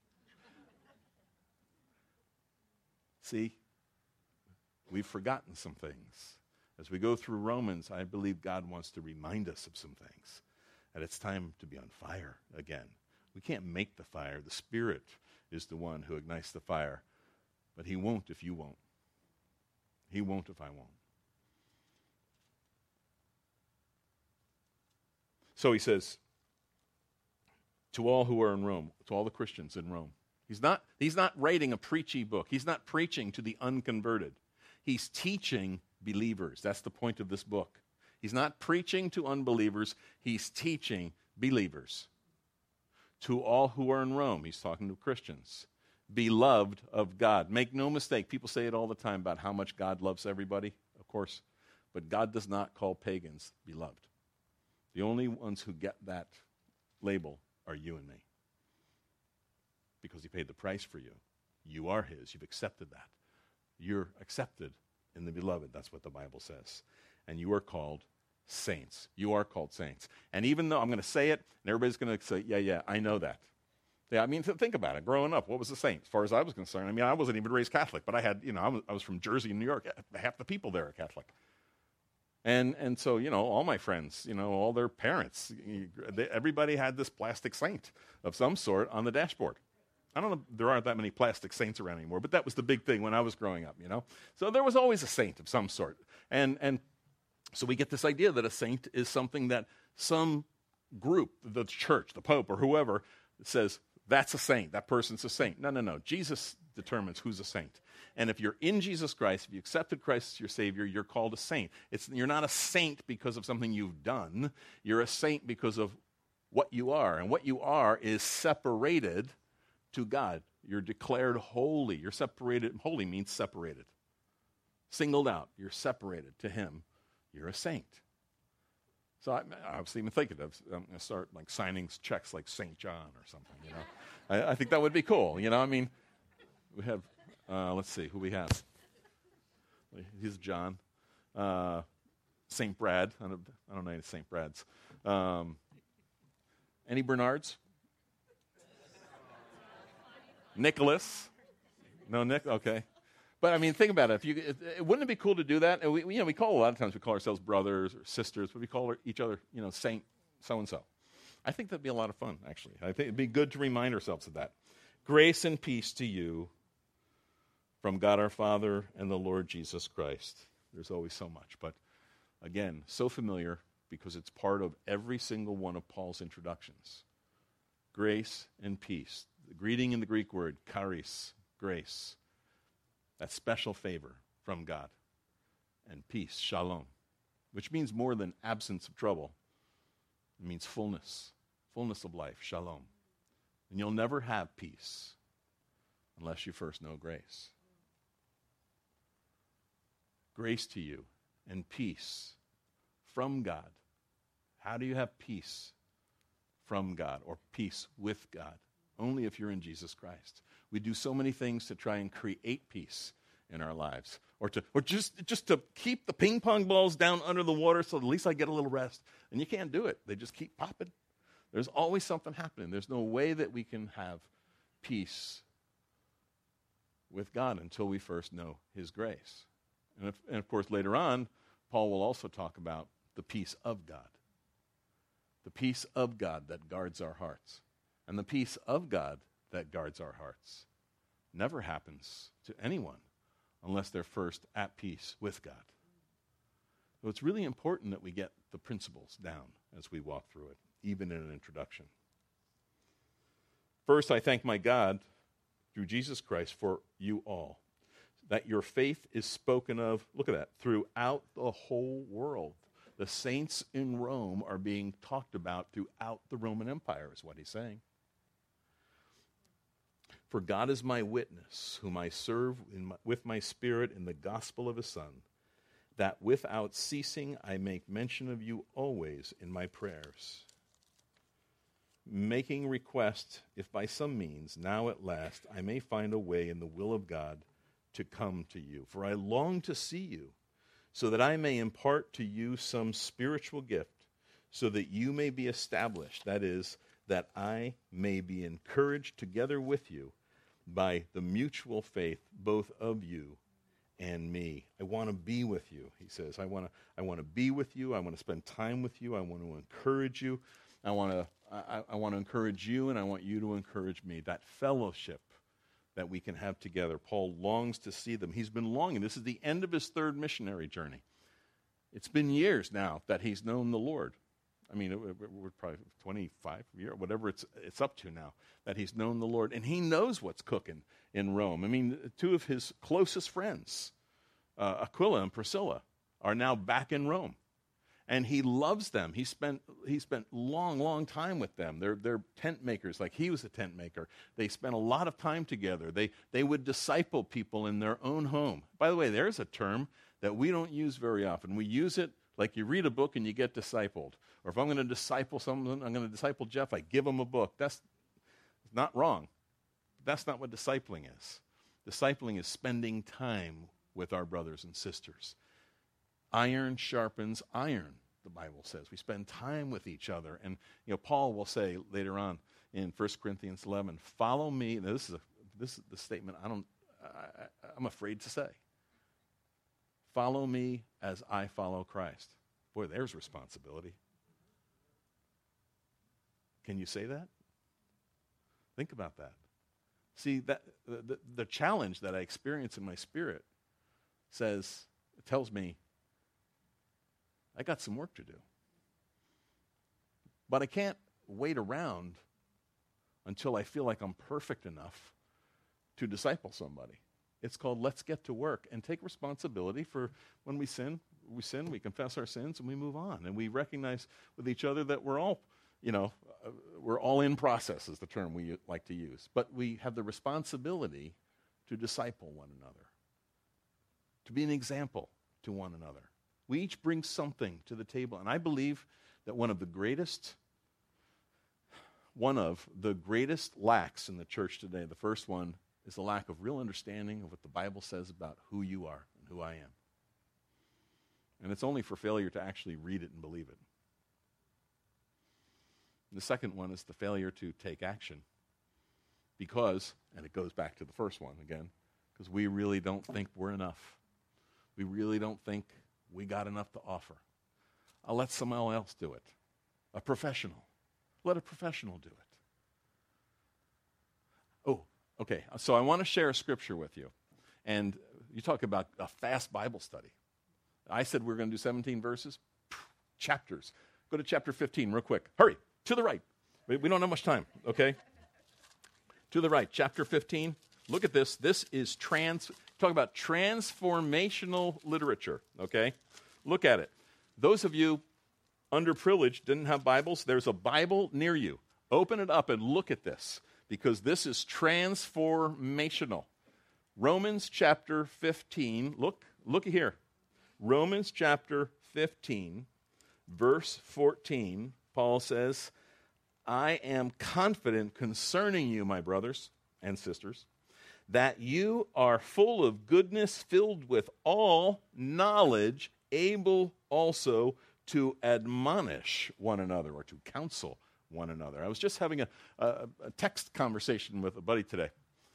See? We've forgotten some things. As we go through Romans, I believe God wants to remind us of some things. that it's time to be on fire again. We can't make the fire. The Spirit is the one who ignites the fire. But he won't if you won't. He won't if I won't. So he says, to all who are in Rome, to all the Christians in Rome. He's not, he's not writing a preachy book. He's not preaching to the unconverted. He's teaching believers. That's the point of this book. He's not preaching to unbelievers. He's teaching believers. To all who are in Rome, he's talking to Christians. Beloved of God. Make no mistake, people say it all the time about how much God loves everybody, of course. But God does not call pagans beloved. The only ones who get that label are you and me. Because he paid the price for you. You are his. You've accepted that. You're accepted in the beloved. That's what the Bible says. And you are called saints. You are called saints. And even though I'm going to say it, and everybody's going to say, yeah, yeah, I know that. Yeah, I mean, th- think about it. Growing up, what was a saint? As far as I was concerned, I mean, I wasn't even raised Catholic, but I had, you know, I was, I was from Jersey, New York. Half the people there are Catholic. And and so, you know, all my friends, you know, all their parents, they, everybody had this plastic saint of some sort on the dashboard. I don't know, there aren't that many plastic saints around anymore, but that was the big thing when I was growing up, you know. So there was always a saint of some sort. And and so we get this idea that a saint is something that some group, the church, the Pope, or whoever, says, that's a saint, that person's a saint. No, no, no. Jesus determines who's a saint. And if you're in Jesus Christ, if you accepted Christ as your Savior, you're called a saint. It's, you're not a saint because of something you've done. You're a saint because of what you are. And what you are is separated to God. You're declared holy. You're separated. Holy means separated. Singled out. You're separated to him. You're a saint. So I, I was even thinking of, I'm going to start like signing checks like Saint John or something, you know. I, I think that would be cool, you know. I mean, we have, uh, let's see, who we have. He's John. Uh, Saint Brad. I don't, I don't know any Saint Brads. Um, any Bernards? Nicholas? No, Nick? Okay. But I mean, think about it. If you, it, it, wouldn't it be cool to do that? And we, you know, we call a lot of times we call ourselves brothers or sisters, but we call each other, you know, Saint so and so. I think that'd be a lot of fun. Actually, I think it'd be good to remind ourselves of that. Grace and peace to you from God our Father and the Lord Jesus Christ. There's always so much, but again, so familiar because it's part of every single one of Paul's introductions. Grace and peace. The greeting in the Greek word charis, grace. That special favor from God. And peace, shalom, which means more than absence of trouble. It means fullness, fullness of life, shalom. And you'll never have peace unless you first know grace. Grace to you and peace from God. How do you have peace from God or peace with God? Only if you're in Jesus Christ. We do so many things to try and create peace in our lives, or to, or just, just to keep the ping pong balls down under the water so at least I get a little rest. And you can't do it. They just keep popping. There's always something happening. There's no way that we can have peace with God until we first know his grace. And, if, and of course, later on, Paul will also talk about the peace of God. The peace of God that guards our hearts. And the peace of God that guards our hearts never happens to anyone unless they're first at peace with God. So it's really important that we get the principles down as we walk through it, even in an introduction. First, I thank my God through Jesus Christ for you all, that your faith is spoken of, look at that, throughout the whole world. The saints in Rome are being talked about throughout the Roman Empire, is what he's saying. For God is my witness, whom I serve in my, with my spirit in the gospel of his Son, that without ceasing I make mention of you always in my prayers, making request, if by some means, now at last, I may find a way in the will of God to come to you. For I long to see you, so that I may impart to you some spiritual gift, so that you may be established, that is, that I may be encouraged together with you by the mutual faith both of you and me. I want to be with you, he says. I want to I want to be with you. I want to spend time with you. I want to encourage you. I want to I, I want to encourage you, and I want you to encourage me. That fellowship that we can have together. Paul longs to see them. He's been longing. This is the end of his third missionary journey. It's been years now that he's known the Lord. I mean, it, we're probably twenty-five years, whatever it's it's up to now, that he's known the Lord. And he knows what's cooking in Rome. I mean, two of his closest friends, uh, Aquila and Priscilla, are now back in Rome. And he loves them. He spent he spent long, long time with them. They're they're tent makers, like he was a tent maker. They spent a lot of time together. They they would disciple people in their own home. By the way, there's a term that we don't use very often. We use it like you read a book and you get discipled. Or if I'm going to disciple someone, I'm going to disciple Jeff, I give him a book. That's not wrong. That's not what discipling is. Discipling is spending time with our brothers and sisters. Iron sharpens iron, the Bible says. We spend time with each other. And you know, Paul will say later on in First Corinthians eleven, follow me. Now, this is a, this is the statement I don't, I, I'm afraid to say. Follow me as I follow Christ. Boy, there's responsibility. Can you say that? Think about that. See, that the, the challenge that I experience in my spirit says, it tells me, I got some work to do. But I can't wait around until I feel like I'm perfect enough to disciple somebody. It's called let's get to work and take responsibility for when we sin. We sin, we confess our sins, and we move on. And we recognize with each other that we're all, you know, uh, we're all in process is the term we like to use. But we have the responsibility to disciple one another, to be an example to one another. We each bring something to the table. And I believe that one of the greatest, one of the greatest lacks in the church today, the first one, is the lack of real understanding of what the Bible says about who you are and who I am. And it's only for failure to actually read it and believe it. The second one is the failure to take action. Because, and it goes back to the first one again, because we really don't think we're enough. We really don't think we got enough to offer. I'll let someone else do it. A professional. Let a professional do it. Oh, okay. So I want to share a scripture with you. And you talk about a fast Bible study. I said we're going to do seventeen verses. Chapters. Go to chapter fifteen real quick. Hurry. To the right. We don't have much time, okay? To the right. Chapter fifteen. Look at this. This is trans... Talk about transformational literature, okay? Look at it. Those of you underprivileged, didn't have Bibles, there's a Bible near you. Open it up and look at this, because this is transformational. Romans chapter fifteen, look, look here. Romans chapter fifteen, verse fourteen, Paul says, I am confident concerning you, my brothers and sisters, that you are full of goodness, filled with all knowledge, able also to admonish one another or to counsel one another. I was just having a, a, a text conversation with a buddy today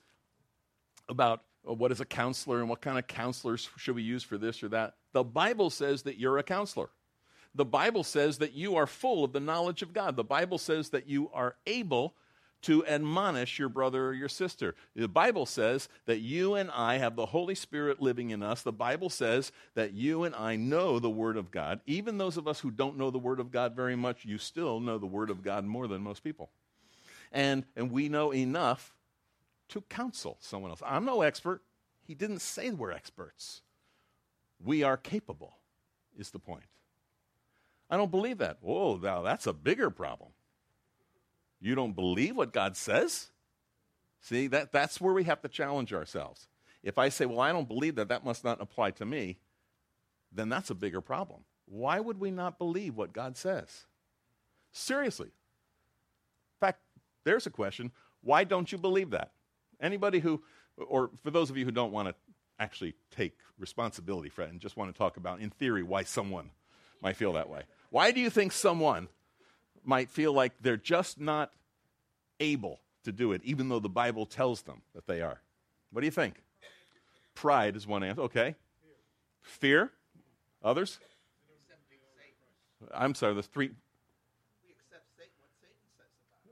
about uh, what is a counselor and what kind of counselors should we use for this or that. The Bible says that you're a counselor. The Bible says that you are full of the knowledge of God. The Bible says that you are able to admonish your brother or your sister. The Bible says that you and I have the Holy Spirit living in us. The Bible says that you and I know the Word of God. Even those of us who don't know the Word of God very much, you still know the Word of God more than most people. And, and we know enough to counsel someone else. I'm no expert. He didn't say we're experts. We are capable, is the point. I don't believe that. Whoa, now that's a bigger problem. You don't believe what God says? See, that, that's where we have to challenge ourselves. If I say, well, I don't believe that, that must not apply to me, then that's a bigger problem. Why would we not believe what God says? Seriously. In fact, there's a question. Why don't you believe that? Anybody who, or for those of you who don't want to actually take responsibility for it and just want to talk about, in theory, why someone might feel that way. Why do you think someone might feel like they're just not able to do it, even though the Bible tells them that they are? What do you think? Pride is one answer. Okay. Fear? Others? I'm sorry, there's three. We accept Satan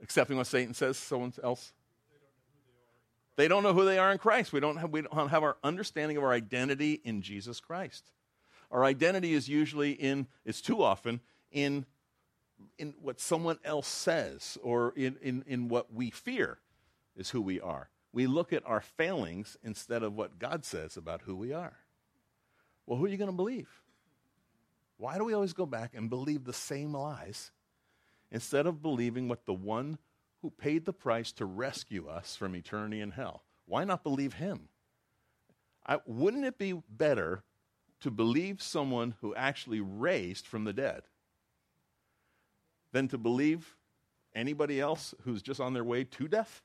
Accepting what Satan says, someone else? They don't know who they are in Christ. We don't have, we don't have our understanding of our identity in Jesus Christ. Our identity is usually in, it's too often, in, in what someone else says or in, in, in what we fear is who we are. We look at our failings instead of what God says about who we are. Well, who are you going to believe? Why do we always go back and believe the same lies instead of believing what the one who paid the price to rescue us from eternity in hell? Why not believe him? I, wouldn't it be better to believe someone who actually raised from the dead than to believe anybody else who's just on their way to death?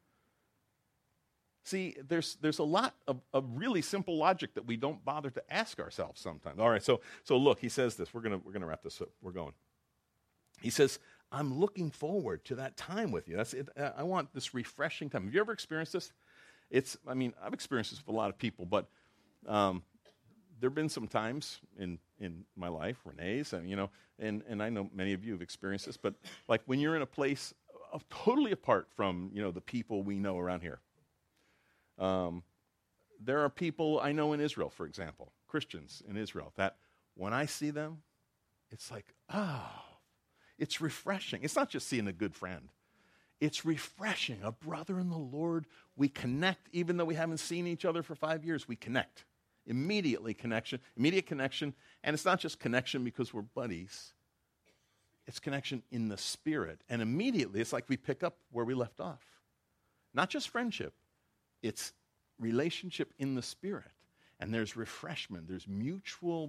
See, there's there's a lot of, of really simple logic that we don't bother to ask ourselves sometimes. All right, so so look, he says this. We're gonna we're gonna wrap this up. We're going. He says, I'm looking forward to that time with you. That's it. I want this refreshing time. Have you ever experienced this? It's, I mean, I've experienced this with a lot of people, but um, there have been some times in, in my life, Renee's, and, you know, and, and I know many of you have experienced this, but like when you're in a place of totally apart from, you know, the people we know around here. Um, there are people I know in Israel, for example, Christians in Israel, that when I see them, it's like, oh, it's refreshing. It's not just seeing a good friend. It's refreshing. A brother in the Lord. We connect, even though we haven't seen each other for five years, we connect. Immediately connection, immediate connection. And it's not just connection because we're buddies. It's connection in the spirit. And immediately, it's like we pick up where we left off. Not just friendship. It's relationship in the spirit. And there's refreshment. There's mutual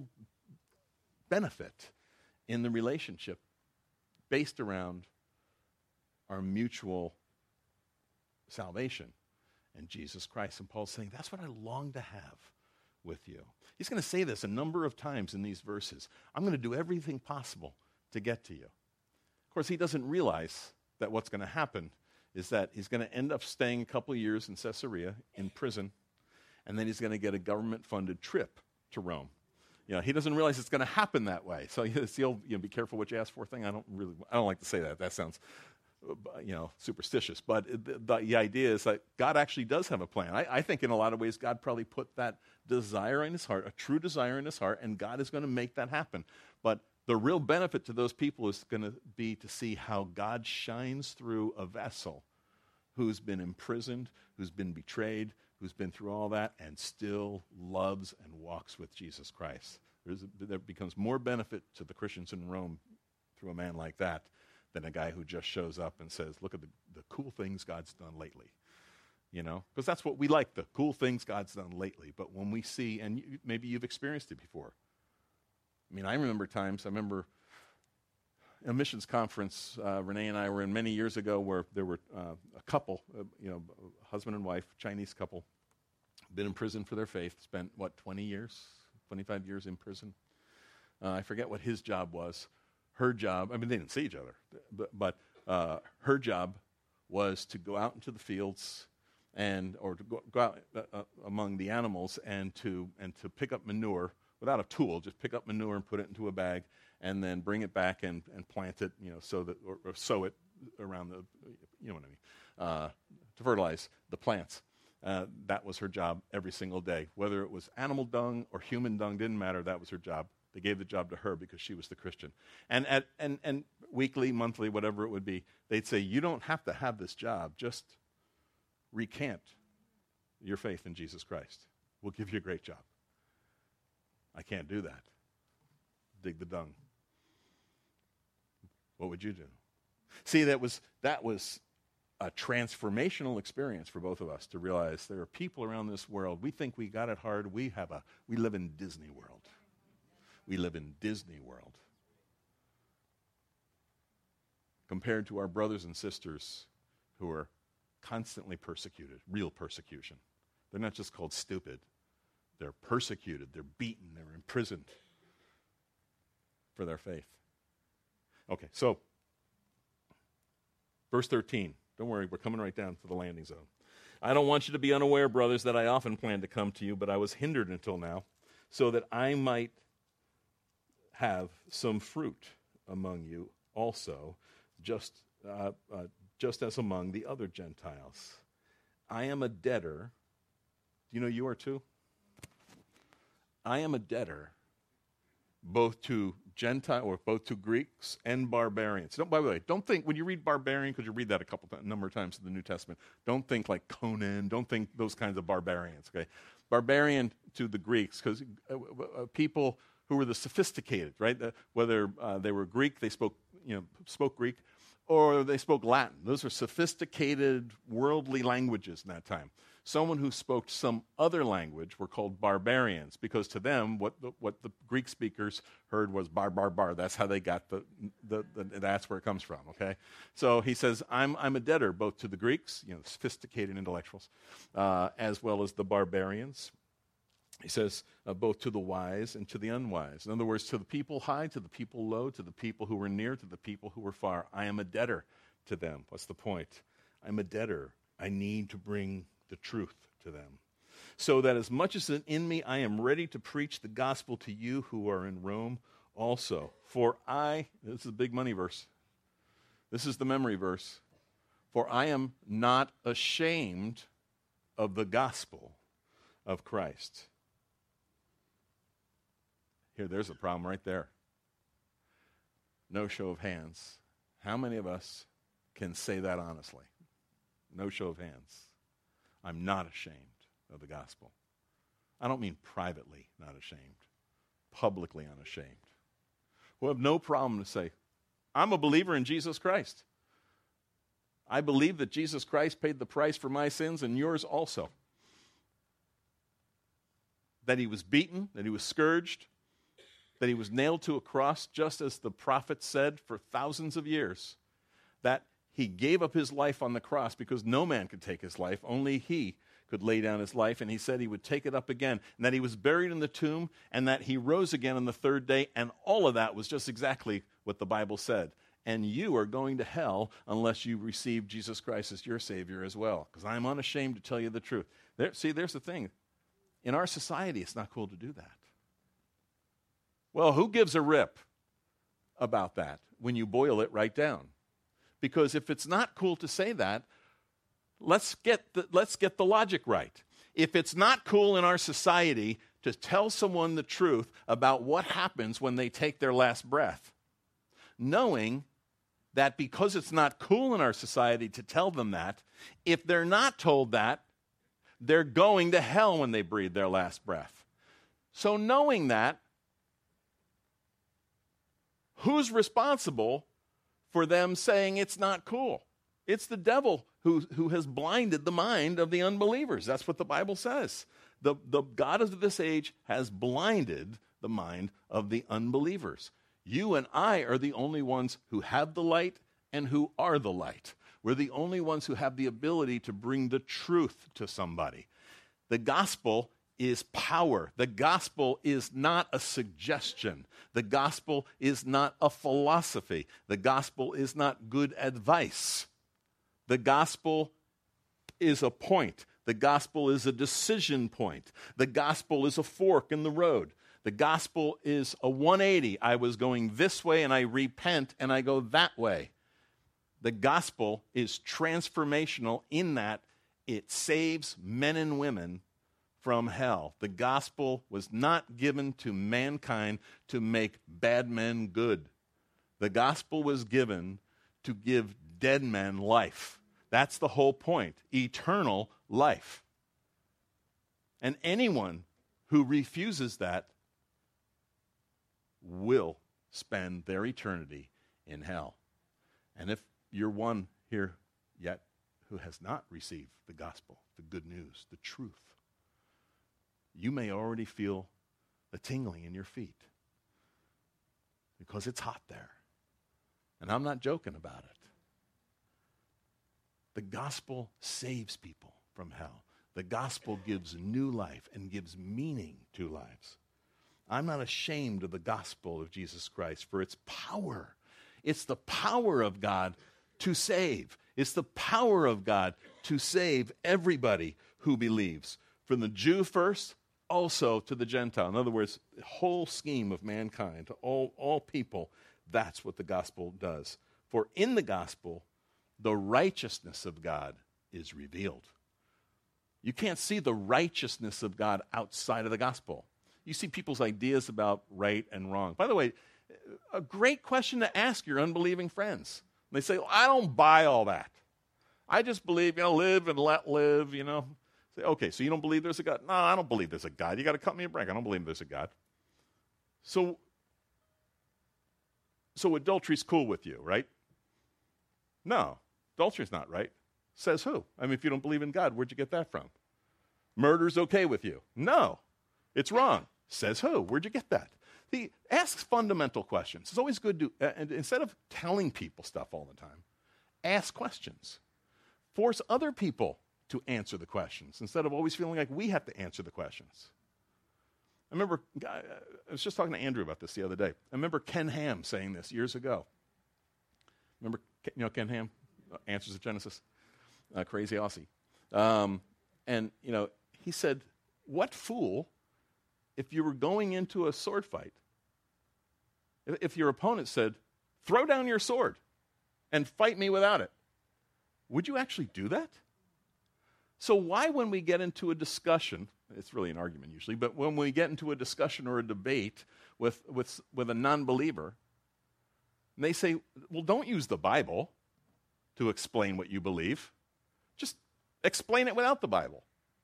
benefit in the relationship based around our mutual salvation and Jesus Christ. And Paul's saying, that's what I long to have with you. He's going to say this a number of times in these verses. I'm going to do everything possible to get to you. Of course, he doesn't realize that what's going to happen is that he's going to end up staying a couple of years in Caesarea in prison, and then he's going to get a government-funded trip to Rome. You know, he doesn't realize it's going to happen that way. So it's the old, you know, be careful what you ask for thing. I don't really, I don't like to say that. That sounds, you know, superstitious. But the, the idea is that God actually does have a plan. I, I think in a lot of ways God probably put that desire in his heart, a true desire in his heart, and God is going to make that happen. But the real benefit to those people is going to be to see how God shines through a vessel who's been imprisoned, who's been betrayed, who's been through all that, and still loves and walks with Jesus Christ. There's a, there becomes more benefit to the Christians in Rome through a man like that than a guy who just shows up and says, look at the, the cool things God's done lately. You know, because that's what we like, the cool things God's done lately. But when we see, and you, maybe you've experienced it before. I mean, I remember times, I remember a missions conference uh, Renee and I were in many years ago where there were uh, a couple, uh, you know, husband and wife, Chinese couple, been in prison for their faith, spent, what, twenty years, twenty-five years in prison. Uh, I forget what his job was. Her job, I mean, they didn't see each other, but, but uh, her job was to go out into the fields and, or to go, go out uh, uh, among the animals and to and to pick up manure without a tool, just pick up manure and put it into a bag and then bring it back and, and plant it, you know, so that, or, or sow it around the, you know what I mean, uh, to fertilize the plants. Uh, that was her job every single day. Whether it was animal dung or human dung, didn't matter, that was her job. They gave the job to her because she was the Christian. And, at, and, and weekly, monthly, whatever it would be, they'd say, you don't have to have this job, just recant your faith in Jesus Christ. We'll give you a great job. I can't do that. Dig the dung. What would you do? See, that was that was a transformational experience for both of us to realize there are people around this world. We think we got it hard. We have a we live in Disney World. We live in Disney World. Compared to our brothers and sisters who are constantly persecuted, real persecution. They're not just called stupid. They're persecuted, they're beaten, they're imprisoned for their faith. Okay, so, verse thirteen. Don't worry, we're coming right down to the landing zone. I don't want you to be unaware, brothers, that I often planned to come to you, but I was hindered until now, so that I might have some fruit among you also, just uh, uh, just as among the other Gentiles. I am a debtor. Do you know you are too? I am a debtor both to Gentile, or both to Greeks and barbarians. Don't, by the way, don't think, when you read barbarian, because you read that a couple th- number of times in the New Testament, don't think like Conan, don't think those kinds of barbarians, okay? Barbarian to the Greeks, because uh, uh, people who were the sophisticated, right? The, whether uh, they were Greek, they spoke, you know, spoke Greek, or they spoke Latin. Those were sophisticated, worldly languages in that time. Someone who spoke some other language were called barbarians, because to them, what the, what the Greek speakers heard was bar, bar, bar. That's how they got the, the, the, that's where it comes from, okay? So he says, I'm, I'm a debtor both to the Greeks, you know, sophisticated intellectuals, uh, as well as the barbarians. He says, uh, both to the wise and to the unwise. In other words, to the people high, to the people low, to the people who were near, to the people who were far. I am a debtor to them. What's the point? I'm a debtor. I need to bring the truth to them. So that as much as in me, I am ready to preach the gospel to you who are in Rome also. For I, this is a big money verse. This is the memory verse. For I am not ashamed of the gospel of Christ. Here, there's a problem right there. No show of hands. How many of us can say that honestly? No show of hands. I'm not ashamed of the gospel. I don't mean privately not ashamed. Publicly unashamed. We'll have no problem to say, I'm a believer in Jesus Christ. I believe that Jesus Christ paid the price for my sins and yours also. That he was beaten, that he was scourged, that he was nailed to a cross, just as the prophets said for thousands of years. That he gave up his life on the cross because no man could take his life. Only he could lay down his life, and he said he would take it up again, and that he was buried in the tomb, and that he rose again on the third day, and all of that was just exactly what the Bible said. And you are going to hell unless you receive Jesus Christ as your Savior as well, because I'm unashamed to tell you the truth. There, see, there's the thing. In our society, it's not cool to do that. Well, who gives a rip about that when you boil it right down? Because if it's not cool to say that, let's get the, let's get the logic right. If it's not cool in our society to tell someone the truth about what happens when they take their last breath, knowing that because it's not cool in our society to tell them that, if they're not told that, they're going to hell when they breathe their last breath. So knowing that, who's responsible for them saying it's not cool? It's the devil who, who has blinded the mind of the unbelievers. That's what the Bible says. The, the God of this age has blinded the mind of the unbelievers. You and I are the only ones who have the light and who are the light. We're the only ones who have the ability to bring the truth to somebody. The gospel is power. The gospel is not a suggestion. The gospel is not a philosophy. The gospel is not good advice. The gospel is a point. The gospel is a decision point. The gospel is a fork in the road. The gospel is a one eighty. I was going this way and I repent and I go that way. The gospel is transformational in that it saves men and women from hell. The gospel was not given to mankind to make bad men good. The gospel was given to give dead men life. That's the whole point. Eternal life. And anyone who refuses that will spend their eternity in hell. And if you're one here yet who has not received the gospel, the good news, the truth, you may already feel the tingling in your feet because it's hot there. And I'm not joking about it. The gospel saves people from hell. The gospel gives new life and gives meaning to lives. I'm not ashamed of the gospel of Jesus Christ, for its power. It's the power of God to save. It's the power of God to save everybody who believes. From the Jew first, also to the Gentile. In other words, the whole scheme of mankind, to all, all people, that's what the gospel does. For in the gospel, the righteousness of God is revealed. You can't see the righteousness of God outside of the gospel. You see people's ideas about right and wrong. By the way, a great question to ask your unbelieving friends. They say, well, I don't buy all that. I just believe, you know, live and let live, you know. Say, okay, so you don't believe there's a God? No, I don't believe there's a God. You got to cut me a break. I don't believe there's a God. So, so adultery's cool with you, right? No, adultery's not right. Says who? I mean, if you don't believe in God, where'd you get that from? Murder's okay with you? No, it's wrong. Says who? Where'd you get that? He asks fundamental questions. It's always good to, uh, and instead of telling people stuff all the time, ask questions. Force other people to answer the questions instead of always feeling like we have to answer the questions. I remember, I was just talking to Andrew about this the other day. I remember Ken Ham saying this years ago. Remember, you know Ken Ham? Answers of Genesis. Uh, crazy Aussie. Um, and, you know, he said, what fool, if you were going into a sword fight, if, if your opponent said, throw down your sword and fight me without it, would you actually do that? So why, when we get into a discussion, it's really an argument usually, but when we get into a discussion or a debate with, with, with a non-believer, and they say, well, don't use the Bible to explain what you believe. Just explain it without the Bible.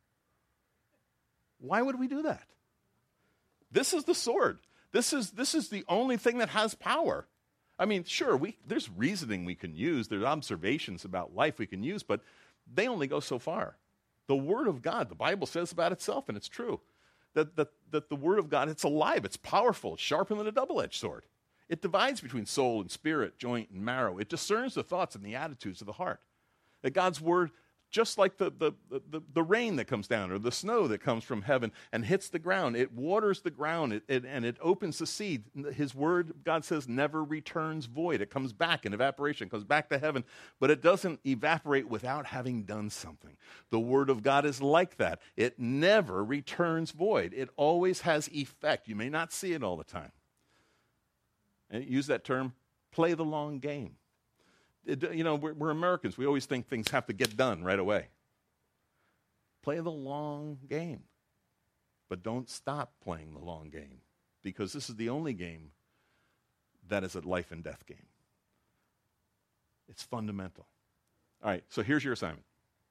Why would we do that? This is the sword. This is, this is the only thing that has power. I mean, sure, we, there's reasoning we can use. There's observations about life we can use, but they only go so far. The Word of God, the Bible says about itself, and it's true, that, that, that the Word of God, it's alive, it's powerful, it's sharper than a double-edged sword. It divides between soul and spirit, joint and marrow. It discerns the thoughts and the attitudes of the heart. That God's Word, just like the, the, the, the rain that comes down or the snow that comes from heaven and hits the ground, it waters the ground it, it, and it opens the seed. His Word, God says, never returns void. It comes back in evaporation, it comes back to heaven, but it doesn't evaporate without having done something. The Word of God is like that. It never returns void. It always has effect. You may not see it all the time. And use that term, play the long game. It, you know, we're, we're Americans. We always think things have to get done right away. Play the long game. But don't stop playing the long game, because this is the only game that is a life and death game. It's fundamental. All right, so here's your assignment.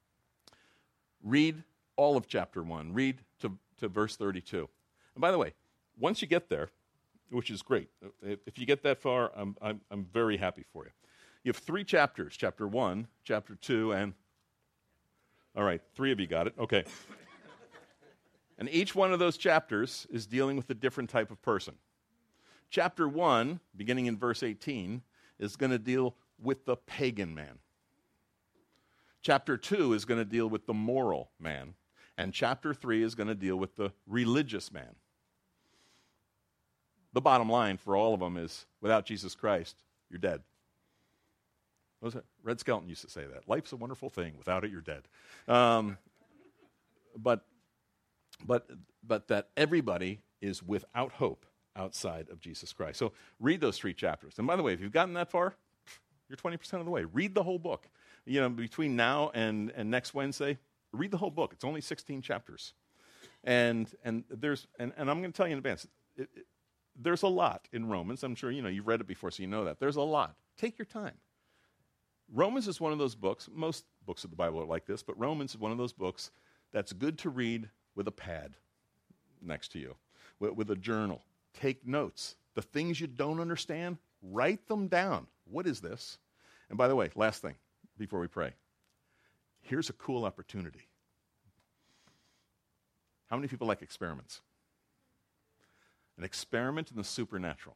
Read all of chapter one. Read to, to verse thirty-two. And by the way, once you get there, which is great, if you get that far, I'm, I'm, I'm very happy for you. You have three chapters, chapter one, chapter two, and, all right, three of you got it, okay. And each one of those chapters is dealing with a different type of person. Chapter one, beginning in verse eighteen, is going to deal with the pagan man. Chapter two is going to deal with the moral man. And chapter three is going to deal with the religious man. The bottom line for all of them is, without Jesus Christ, you're dead. What was it? Red Skelton used to say that. Life's a wonderful thing. Without it, you're dead. Um, but, but, but that everybody is without hope outside of Jesus Christ. So read those three chapters. And by the way, if you've gotten that far, you're twenty percent of the way. Read the whole book. You know, between now and, and next Wednesday, read the whole book. It's only sixteen chapters. And, and, there's, and, and I'm going to tell you in advance, it, it, there's a lot in Romans. I'm sure you know, you've read it before, so you know that. There's a lot. Take your time. Romans is one of those books, most books of the Bible are like this, but Romans is one of those books that's good to read with a pad next to you, with, with a journal. Take notes. The things you don't understand, write them down. What is this? And by the way, last thing before we pray. Here's a cool opportunity. How many people like experiments? An experiment in the supernatural.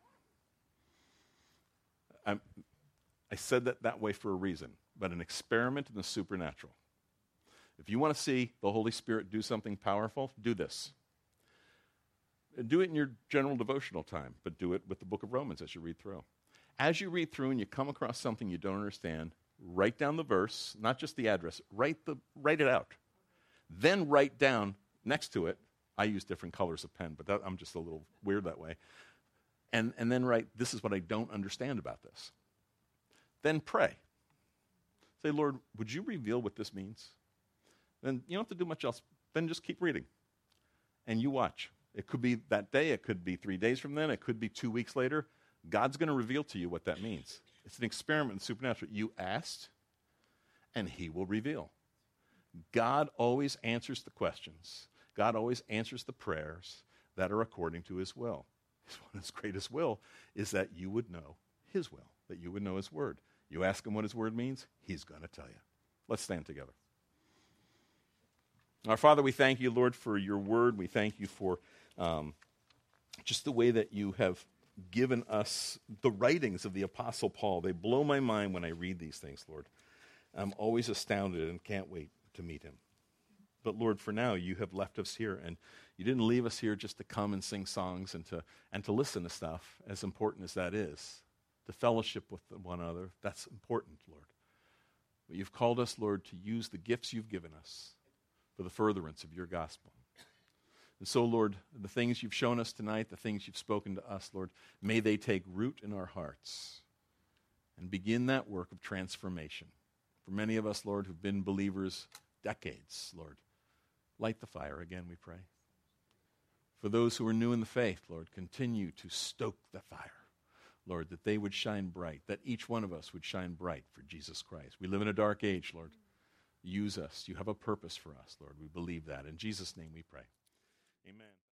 I'm, I said that that way for a reason, but an experiment in the supernatural. If you want to see the Holy Spirit do something powerful, do this. Do it in your general devotional time, but do it with the book of Romans as you read through. As you read through and you come across something you don't understand, write down the verse, not just the address, write, the, write it out. Then write down next to it, I use different colors of pen, but that, I'm just a little weird that way. And, and then write, this is what I don't understand about this. Then pray. Say, Lord, would you reveal what this means? Then you don't have to do much else. Then just keep reading. And you watch. It could be that day. It could be three days from then. It could be two weeks later. God's going to reveal to you what that means. It's an experiment in supernatural. You asked, and he will reveal. God always answers the questions. God always answers the prayers that are according to his will. One of his greatest will is that you would know his will, that you would know his word. You ask him what his word means, he's going to tell you. Let's stand together. Our Father, we thank you, Lord, for your word. We thank you for um, just the way that you have given us the writings of the Apostle Paul. They blow my mind when I read these things, Lord. I'm always astounded and can't wait to meet him. But Lord, for now, you have left us here, and you didn't leave us here just to come and sing songs and to and to listen to stuff, as important as that is. To fellowship with one another, that's important, Lord. But you've called us, Lord, to use the gifts you've given us for the furtherance of your gospel. And so, Lord, the things you've shown us tonight, the things you've spoken to us, Lord, may they take root in our hearts and begin that work of transformation. For many of us, Lord, who've been believers decades, Lord, light the fire again, we pray. For those who are new in the faith, Lord, continue to stoke the fire, Lord, that they would shine bright, that each one of us would shine bright for Jesus Christ. We live in a dark age, Lord. Use us. You have a purpose for us, Lord. We believe that. In Jesus' name we pray. Amen.